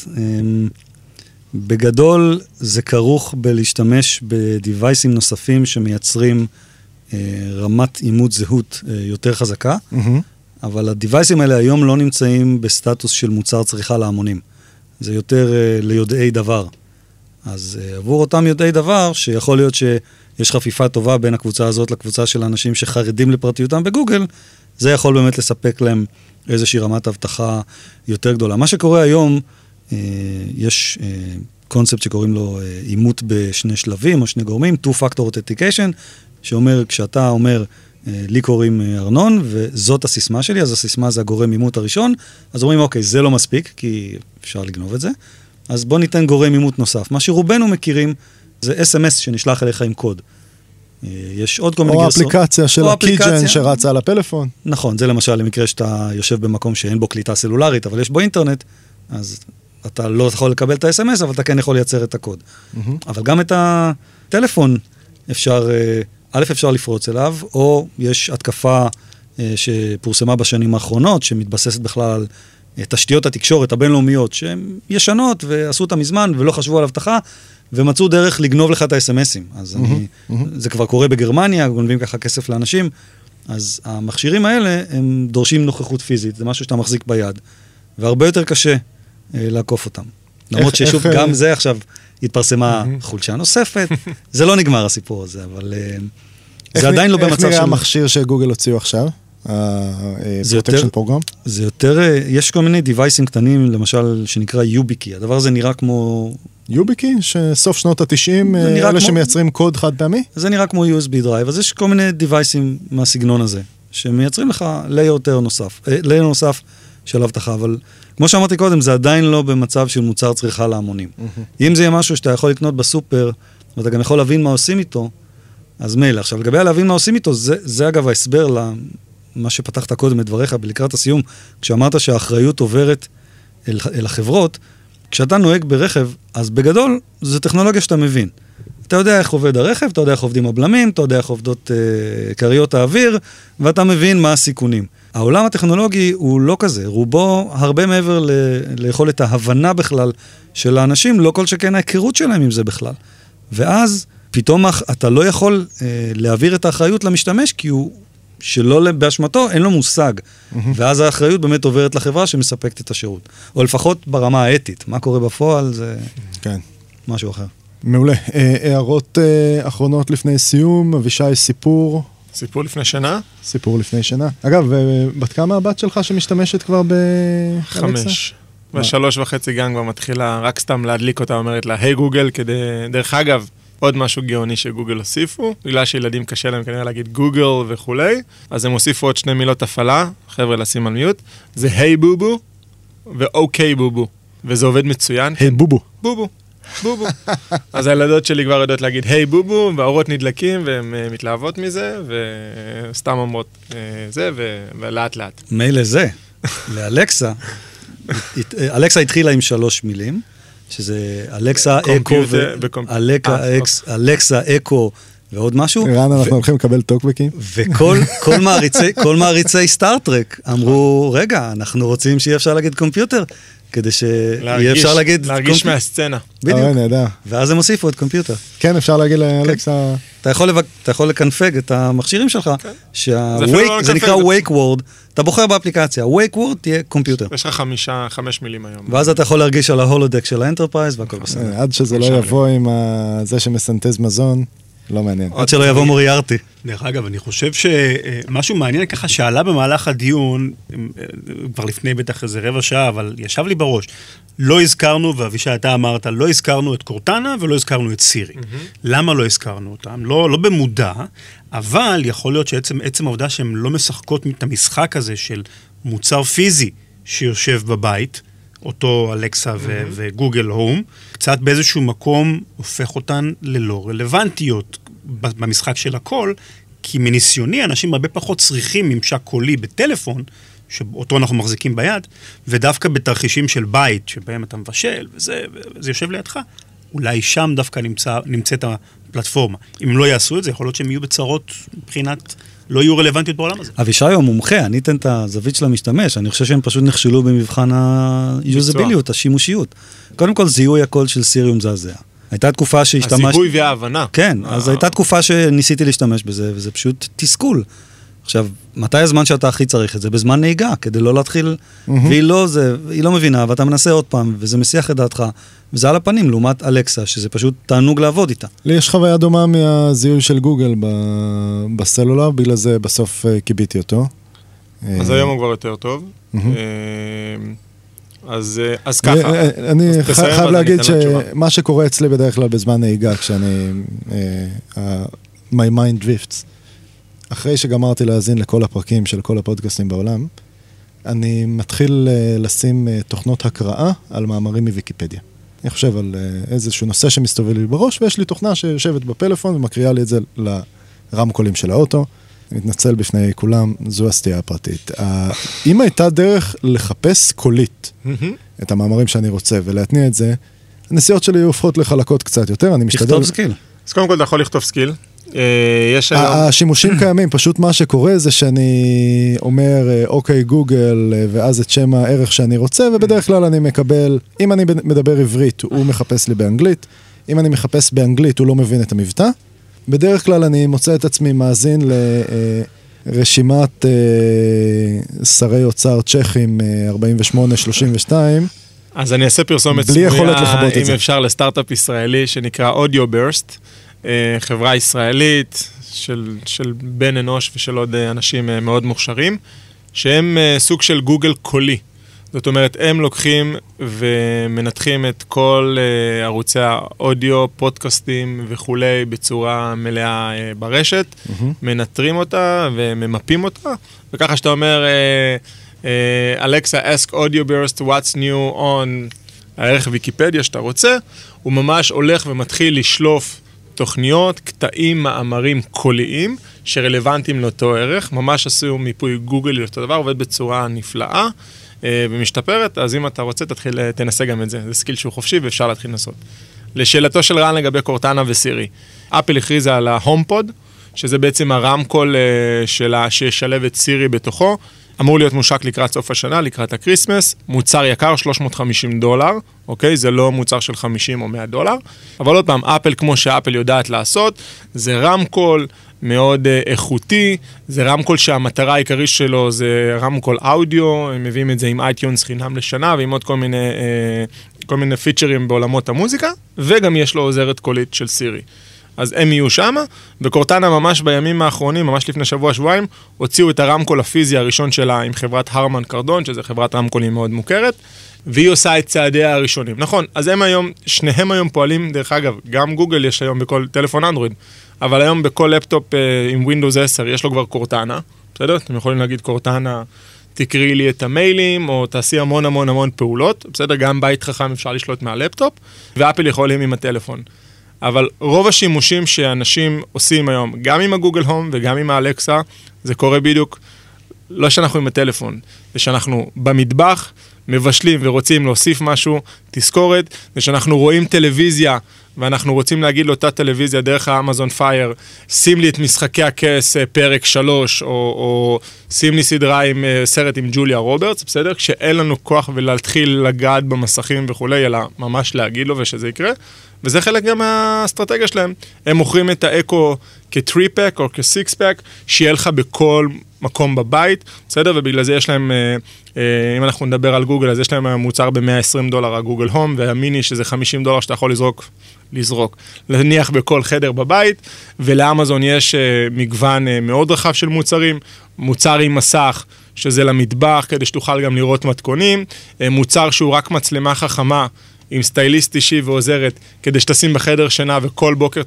Speaker 5: בגדול זה כרוך בלהשתמש בדיווייסים נוספים שמייצרים רמת אימות זהות יותר חזקה, אבל הדיווייסים האלה היום לא נמצאים בסטטוס של מוצר צריכה להמונים. זה יותר ליודעי דבר. אז עבור אותם יודעי דבר, שיכול להיות שיש חפיפה טובה בין הקבוצה הזאת לקבוצה של האנשים שחרדים לפרטיותם בגוגל, זה יכול באמת לספק להם איזושהי רמת הבטחה יותר גדולה. מה שקורה היום, יש קונספט שקוראים לו אימות בשני שלבים או שני גורמים, Two-Factor Authentication, שאומר, כשאתה אומר, לי קוראים ארנון, וזאת הסיסמה שלי, אז הסיסמה זה הגורם אימות הראשון, אז אומרים, אוקיי, זה לא מספיק, כי אפשר לגנוב את זה, אז בוא ניתן גורם אימות נוסף. מה שרובנו מכירים, זה SMS שנשלח אליך עם קוד. יש עוד כל מיני גרסות. או
Speaker 4: אפליקציה של הקיג'ן שרצה על הפלאפון.
Speaker 5: נכון, זה למשל למקרה שאתה יושב במקום שאין בו קליטה סלולרית, אבל יש בו אינטרנט, אז אתה לא יכול לקבל את ה-SMS, אבל אתה כן יכול לייצר את הקוד. אבל גם את הטלפון אפשר, א' אפשר לפרוץ אליו, או יש התקפה שפורסמה בשנים האחרונות, שמתבססת בכלל על תשתיות התקשורת הבינלאומיות, שהן ישנות ועשו אותה מזמן ולא חשבו על הבטחה, ומצאו דרך לגנוב לך את ה-SMSים. אז זה כבר קורה בגרמניה, גונבים ככה כסף לאנשים, אז המכשירים האלה הם דורשים נוכחות פיזית, זה משהו שאתה מחזיק ביד, והרבה יותר קשה לעקוף אותם. למרות ששוב, גם זה עכשיו התפרסמה חולשה נוספת, זה לא נגמר הסיפור הזה, אבל זה עדיין לא במצב של...
Speaker 4: איך נראה המכשיר שגוגל הוציאו עכשיו? פרוטקשן פרוגרם?
Speaker 5: זה יותר, יש כל מיני דיווייסים קטנים, למשל, שנקרא יוביקי. הדבר הזה נראה כמו...
Speaker 4: יוביקי? שסוף שנות ה-90, אלה שמייצרים קוד חד פעמי?
Speaker 5: זה נראה כמו USB דרייב, אז יש כל מיני דיווייסים מהסגנון הזה, שמייצרים לך לייר נוסף של הבטחה, אבל כמו שאמרתי קודם, זה עדיין לא במצב של מוצר צריכה להמונים. אם זה יהיה משהו שאתה יכול לקנות בסופר, ואתה גם יכול להבין מה עושים איתו, אז מילא. עכשיו, לגבי להבין מה עושים איתו, זה אגב ההסבר למה שפתחת קודם את דבריך בלקראת הסיום, כשאמרת שהאחריות עוברת אל החברות, כשאתה נוהג ברכב, אז בגדול, זו טכנולוגיה שאתה מבין. אתה יודע איך עובד הרכב, אתה יודע איך עובדים הבלמים, אתה יודע איך עובדות קריות האוויר, ואתה מבין מה הסיכונים. העולם הטכנולוגי הוא לא כזה, רובו הרבה מעבר ליכולת ההבנה בכלל של האנשים, לא כל שכן ההיכרות שלהם עם זה בכלל. ואז פתאום אתה לא יכול להעביר את האחריות למשתמש, כי הוא שלא באשמתו, אין לו מושג. ואז האחריות באמת עוברת לחברה שמספקת את השירות. או לפחות ברמה האתית. מה קורה בפועל זה משהו אחר.
Speaker 4: מעולה. הערות אחרונות לפני סיום, אבישי, סיפור.
Speaker 6: סיפור לפני שנה?
Speaker 4: סיפור לפני שנה. אגב, בת כמה הבת שלך שמשתמשת כבר באלקסה?
Speaker 6: 5. ו3.5 גם כבר מתחילה רק סתם להדליק אותה, אומרת לה, היי גוגל, כדי... דרך אגב, עוד משהו גאוני שגוגל הוסיפו, בגלל שילדים קשה להם כנראה להגיד גוגל וכולי, אז הם הוסיפו עוד 2 מילות הפעלה, חבר'ה לשים על מיוט, זה היי בובו ואוקיי בובו, וזה עובד מצוין.
Speaker 4: היי בובו.
Speaker 6: בובו. בובו. אז הילדות שלי כבר יודעות להגיד היי בובו, והאורות נדלקים והן מתלהבות מזה, וסתם אומרות זה, ולאט לאט.
Speaker 5: מילא זה, לאלקסה, אלקסה התחילה עם 3 מילים, שזה אלקסה, אקו, אלקסה, אקו, ועוד משהו.
Speaker 4: רן, אנחנו הולכים לקבל טוקבקים.
Speaker 5: וכל מעריצי סטארטרק אמרו, רגע, אנחנו רוצים שיהיה אפשר להגיד קומפיוטר, כדי שיהיה אפשר להגיד...
Speaker 6: להרגיש מהסצנה.
Speaker 5: בדיוק. ואז הם הוסיפו את קומפיוטר.
Speaker 4: כן, אפשר להגיד לאלקסה...
Speaker 5: אתה יכול לקנפג את המכשירים שלך, זה נקרא wake word, אתה בוחר באפליקציה, wake word תהיה קומפיוטר.
Speaker 6: יש לך 5 מילים היום.
Speaker 5: ואז אתה יכול להרגיש על ההולודק של האנטרפרייז והכל בסדר.
Speaker 4: עד שזה לא יבוא עם זה שמסנטז מזון, לא מעניין.
Speaker 5: עד שלא יבוא מוריארטי.
Speaker 1: דרך אגב, אני חושב שמשהו מעניין ככה שעלה במהלך הדיון, כבר לפני בטח איזה רבע שעה, אבל ישב לי בראש, לא הזכרנו, ואבישי אתה אמרת, לא הזכרנו את קורטנה ולא הזכרנו את סירי. למה לא הזכרנו אותם? לא במודע, אבל יכול להיות שעצם העובדה שהן לא משחקות את המשחק הזה של מוצר פיזי שיושב בבית, אותו אלקסה וגוגל הום, קצת באיזשהו מקום הופך אותן ללא רלוונטיות במשחק של הכל, כי מניסיוני אנשים הרבה פחות צריכים ממשק קולי בטלפון, שאותו אנחנו מחזיקים ביד, ודווקא בתרחישים של בית, שבהם אתה מבשל, וזה יושב לידך, אולי שם דווקא נמצאת הפלטפורמה. אם לא יעשו את זה, יכול להיות שהם יהיו בצרות מבחינת... לא יהיו רלוונטיות בעולם הזה.
Speaker 5: אבישי הוא מומחה, אני אתן את הזווית של המשתמש, אני חושב שהם פשוט נכשלו במבחן היוזביליות, השימושיות. קודם כל, זיהוי הקול של סירי מזעזע. הייתה תקופה שהשתמש...
Speaker 6: הזיהוי וההבנה.
Speaker 5: כן, אז הייתה תקופה שניסיתי להשתמש בזה, וזה פשוט תסכול. עכשיו, מתי הזמן שאתה הכי צריך את זה? בזמן נהיגה, כדי לא להתחיל, והיא לא מבינה, ואתה מנסה עוד פעם, וזה מסיח את דעתך, וזה על הפנים, לעומת אלקסה, שזה פשוט תענוג לעבוד איתה.
Speaker 4: לי יש חוויה דומה מהזיהוי של גוגל בסלולר, בגלל זה בסוף קיביתי אותו.
Speaker 6: אז היום הוא כבר יותר טוב. אז ככה.
Speaker 4: אני חייב להגיד שמה שקורה אצלי בדרך כלל בזמן נהיגה, כשאני... my mind drifts. אחרי שגמרתי להאזין לכל הפרקים של כל הפודקאסטים בעולם, אני מתחיל לשים תוכנות הקראה על מאמרים מוויקיפדיה. אני חושב על איזשהו נושא שמסתובב לי בראש, ויש לי תוכנה שיושבת בפלאפון ומקריאה לי את זה לרמקולים של האוטו. אני מתנצל בפני כולם, זו הסטייה הפרטית. אם הייתה דרך לחפש קולית את המאמרים שאני רוצה ולהתניע את זה, הנסיעות שלי הופכות לחלקות קצת יותר, אני משתדל...
Speaker 5: לכתוב סקיל.
Speaker 6: אז קודם כל אתה יכול לכתוב סקיל. יש היום...
Speaker 4: השימושים קיימים, פשוט מה שקורה זה שאני אומר, אוקיי, גוגל, ואז את שם הערך שאני רוצה, ובדרך כלל אני מקבל, אם אני מדבר עברית, הוא מחפש לי באנגלית, אם אני מחפש באנגלית, הוא לא מבין את המבטא. בדרך כלל אני מוצא את עצמי מאזין לרשימת שרי אוצר צ'כים 48-32,
Speaker 6: אז אני אעשה פרסומת סמויה, אם אפשר, לסטארט-אפ ישראלי שנקרא AudioBurst, חברה ישראלית של בן אנוש ושל עוד אנשים מאוד מוכשרים, שהם סוג של גוגל קולי. זאת אומרת, הם לוקחים ומנתחים את כל ערוצי האודיו, פודקאסטים וכולי בצורה מלאה ברשת, מנטרים אותה וממפים אותה, וככה שאתה אומר, Alexa, ask AudioBurst what's new on הערך ויקיפדיה שאתה רוצה, הוא ממש הולך ומתחיל לשלוף תוכניות, קטעים, מאמרים קוליים שרלוונטיים לאותו ערך, ממש עשו מיפוי גוגל לאותו דבר, עובד בצורה נפלאה ומשתפרת, אז אם אתה רוצה תנסה גם את זה, זה סקיל שהוא חופשי ואפשר להתחיל לנסות. לשאלתו של רן לגבי קורטנה וסירי, אפל הכריזה על ההומפוד, שזה בעצם הרמקול שלה שישלב את סירי בתוכו, אמור להיות מושק לקראת סוף השנה, לקראת הקריסמס, מוצר יקר, $350, אוקיי? זה לא מוצר של $50 או $100, אבל עוד פעם, אפל כמו שאפל יודעת לעשות, זה רמקול מאוד איכותי, זה רמקול שהמטרה העיקרית שלו זה רמקול אודיו, הם מביאים את זה עם iTunes חינם לשנה, ועם עוד כל מיני פיצ'רים בעולמות המוזיקה, וגם יש לו עוזרת קולית של סירי. אז הם יהיו שם, וקורטנה ממש בימים האחרונים, ממש לפני שבוע-שבועיים, הוציאו את הרמקול הפיזי הראשון שלה עם חברת הרמן קרדון, שזה חברת רמקולים מאוד מוכרת, והיא עושה את צעדיה הראשונים. נכון, אז שניהם היום פועלים, דרך אגב, גם גוגל יש היום בכל טלפון אנדרואיד, אבל היום בכל לפטופ עם Windows 10 יש לו כבר קורטנה, בסדר? אתם יכולים להגיד קורטנה, תקראי לי את המיילים, או תעשי המון המון המון פעולות, בסדר? גם בית חכם אפשר לשלוט מהלפטופ, ואפל יכולים עם הטלפון. אבל רוב השימושים שאנשים עושים היום, גם עם הגוגל הום וגם עם האלקסה, זה קורה בדיוק, לא שאנחנו עם הטלפון, זה שאנחנו במטבח, מבשלים ורוצים להוסיף משהו, תזכורת, זה שאנחנו רואים טלוויזיה, ואנחנו רוצים להגיד לאותה טלוויזיה דרך האמזון פייר, שים לי את משחקי הכס פרק 3, או שים לי סרט עם ג'וליה רוברטס, בסדר? כשאין לנו כוח ולהתחיל לגעת במסכים וכולי, אלא ממש להגיד לו ושזה יקרה, וזה חלק גם מהאסטרטגיה שלהם. הם מוכרים את האקו כ-3-pack או כ-6-pack, שיהיה לך בכל מקום בבית, בסדר? ובגלל זה יש להם, אם אנחנו נדבר על גוגל, אז יש להם מוצר ב$120 הגוגל הום, והמיני שזה $50 שאתה יכול לזרוק, להניח בכל חדר בבית, ולאמזון יש מגוון מאוד רחב של מוצרים, מוצר עם מסך, שזה למטבח, כדי שתוכל גם לראות מתכונים, מוצר שהוא רק מצלמה חכמה, עם סטייליסט אישי ועוזרת, כדי שתשים בחדר שינה, וכל בוקר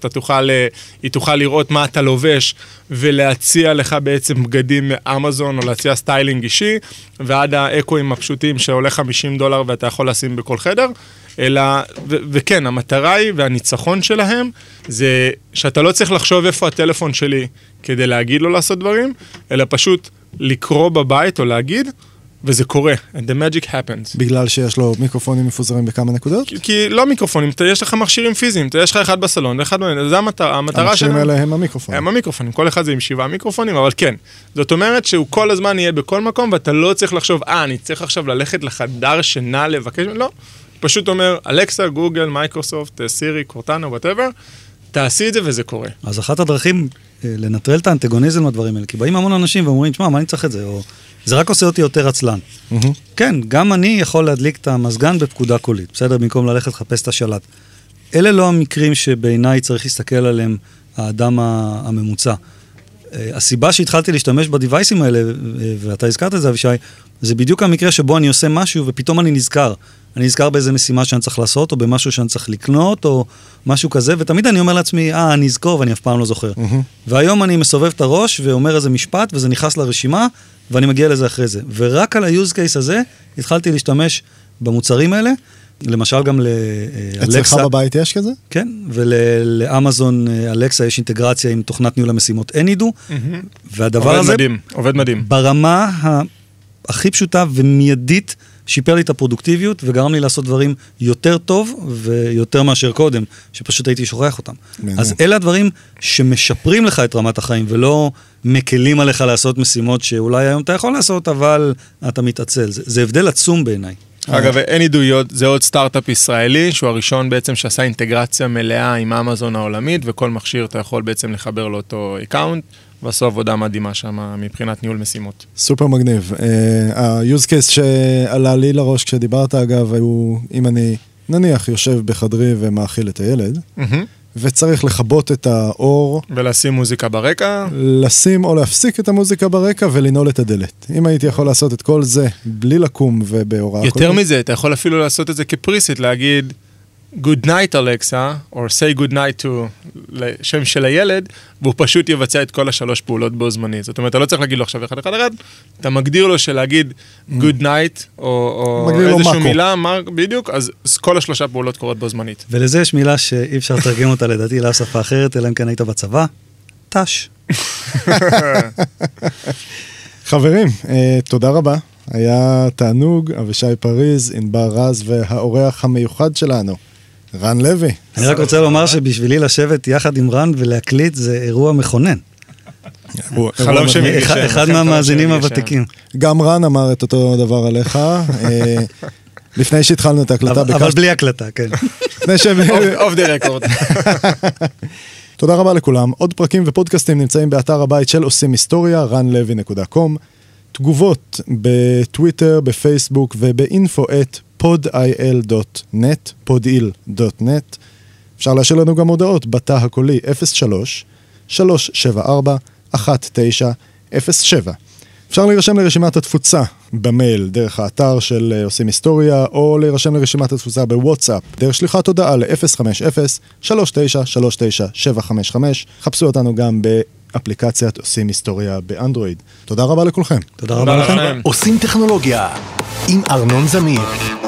Speaker 6: היא תוכל לראות מה אתה לובש, ולהציע לך בעצם בגדים מאמזון, או להציע סטיילינג אישי, ועד האקואים הפשוטים שעולה $50, ואתה יכול לשים בכל חדר, אלא, וכן, המטרה היא, והניצחון שלהם, זה שאתה לא צריך לחשוב איפה הטלפון שלי, כדי להגיד לו לעשות דברים, אלא פשוט לקרוא בבית, או להגיד, וזה קורה, and the magic happens.
Speaker 4: בגלל שיש לו מיקרופונים מפוזרים בכמה נקודות?
Speaker 6: כי לא מיקרופונים, יש לך מכשירים פיזיים, יש לך אחד בסלון ואחד בנין, זה המטרה שלנו.
Speaker 4: המכשירים האלה הם המיקרופונים.
Speaker 6: הם המיקרופונים, כל אחד זה עם 7 מיקרופונים, אבל כן. זאת אומרת שהוא כל הזמן יהיה בכל מקום, ואתה לא צריך לחשוב, אני צריך עכשיו ללכת לחדר שינה לבקש, לא. פשוט אומר, אלקסה, גוגל, מייקרוסופט, סירי, קורטנה, whatever, תעשי את זה וזה קורה.
Speaker 5: אז אחת הדרכים לנטרל את האנטגוניזם לדברים האלה, כי באים המון אנשים ואומרים, תשמע, מה אני צריך את זה? או זה רק עושה אותי יותר עצלן. כן, גם אני יכול להדליק את המזגן בפקודה קולית, בסדר? במקום ללכת לחפש את השלט. אלה לא המקרים שבעיניי צריך להסתכל עליהם האדם הממוצע. הסיבה שהתחלתי להשתמש בדיווייסים האלה, ואתה הזכרת את זה, אבישי, זה בדיוק המקרה שבו אני עושה משהו ופתאום אני נזכר. אני נזכר באיזה משימה שאני צריך לעשות, או במשהו שאני צריך לקנות, או משהו כזה, ותמיד אני אומר לעצמי, אני אזכור, ואני אף פעם לא זוכר. והיום אני מסובב את הראש, ואומר איזה משפט, וזה נכנס לרשימה, ואני מגיע לזה אחרי זה. ורק על ה-use case הזה, התחלתי להשתמש במוצרים האלה, למשל גם לאלקסה.
Speaker 4: אצלך בבית יש כזה?
Speaker 5: כן, ולאמזון אלקסה יש אינטגרציה עם תוכנת ניהול המשימות אנידו, והדבר הזה...
Speaker 6: עובד מדהים.
Speaker 5: ברמה הכי פשוטה ומיידית שיפר לי את הפרודוקטיביות, וגרם לי לעשות דברים יותר טוב, ויותר מאשר קודם, שפשוט הייתי שוכח אותם. אז אלה הדברים שמשפרים לך את רמת החיים, ולא מקלים עליך לעשות משימות שאולי היום אתה יכול לעשות, אבל אתה מתעצל. זה הבדל עצום בעיניי.
Speaker 6: אגב, אין עדויות, זה עוד סטארט-אפ ישראלי, שהוא הראשון בעצם שעשה אינטגרציה מלאה עם אמזון העולמית, וכל מכשיר אתה יכול בעצם לחבר לאותו אקאונט, ועשו עבודה מדהימה שם מבחינת ניהול משימות.
Speaker 4: סופר מגניב. ה-use case שעלה לי לראש כשדיברת, אגב, היו, אם אני נניח יושב בחדרי ומאכיל את הילד, וצריך לכבות את האור.
Speaker 6: ולשים מוזיקה ברקע.
Speaker 4: לשים או להפסיק את המוזיקה ברקע ולנעול את הדלת. אם הייתי יכול לעשות את כל זה בלי לקום ובהוראה.
Speaker 6: יותר מזה, אתה יכול אפילו לעשות את זה כפריסט, להגיד good night Alexa, or say good night to שם של הילד, והוא פשוט יבצע את כל 3 פעולות בו זמנית. זאת אומרת, אתה לא צריך להגיד לו עכשיו אחד, אתה מגדיר לו שלהגיד good night, או איזושהי מילה, בדיוק, אז כל 3 פעולות קורות בו זמנית.
Speaker 5: ולזה יש מילה שאי אפשר לתרגם אותה לדעתי לאף שפה אחרת, אלא אם כן היית בצבא, תש.
Speaker 4: חברים, תודה רבה. היה תענוג, אבישי פריז, ענבר רז והאורח המיוחד שלנו. רן לוי.
Speaker 5: אני רק רוצה לומר שבשבילי לשבת יחד עם רן ולהקליט זה אירוע מכונן.
Speaker 6: חלום שמגישם.
Speaker 5: אחד מהמאזינים הוותיקים.
Speaker 4: גם רן אמר את אותו דבר עליך. לפני שהתחלנו את ההקלטה.
Speaker 5: אבל בלי הקלטה, כן.
Speaker 6: אוף דה רקורד.
Speaker 4: תודה רבה לכולם. עוד פרקים ופודקאסטים נמצאים באתר הבית של עושים היסטוריה, ranlevy.com. תגובות בטוויטר, בפייסבוק ובאינפו@podil.net, podil.net. אפשר להשאיר לנו גם הודעות בתא הקולי 03-374-1907. אפשר להירשם לרשימת התפוצה במייל דרך האתר של עושים היסטוריה, או להירשם לרשימת התפוצה בוואטסאפ דרך שליחת הודעה ל-050-3939755. חפשו אותנו גם באפליקציית עושים היסטוריה באנדרואיד. תודה רבה לכולכם.
Speaker 5: תודה רבה לכם.
Speaker 3: עושים טכנולוגיה עם ארנון זמיר.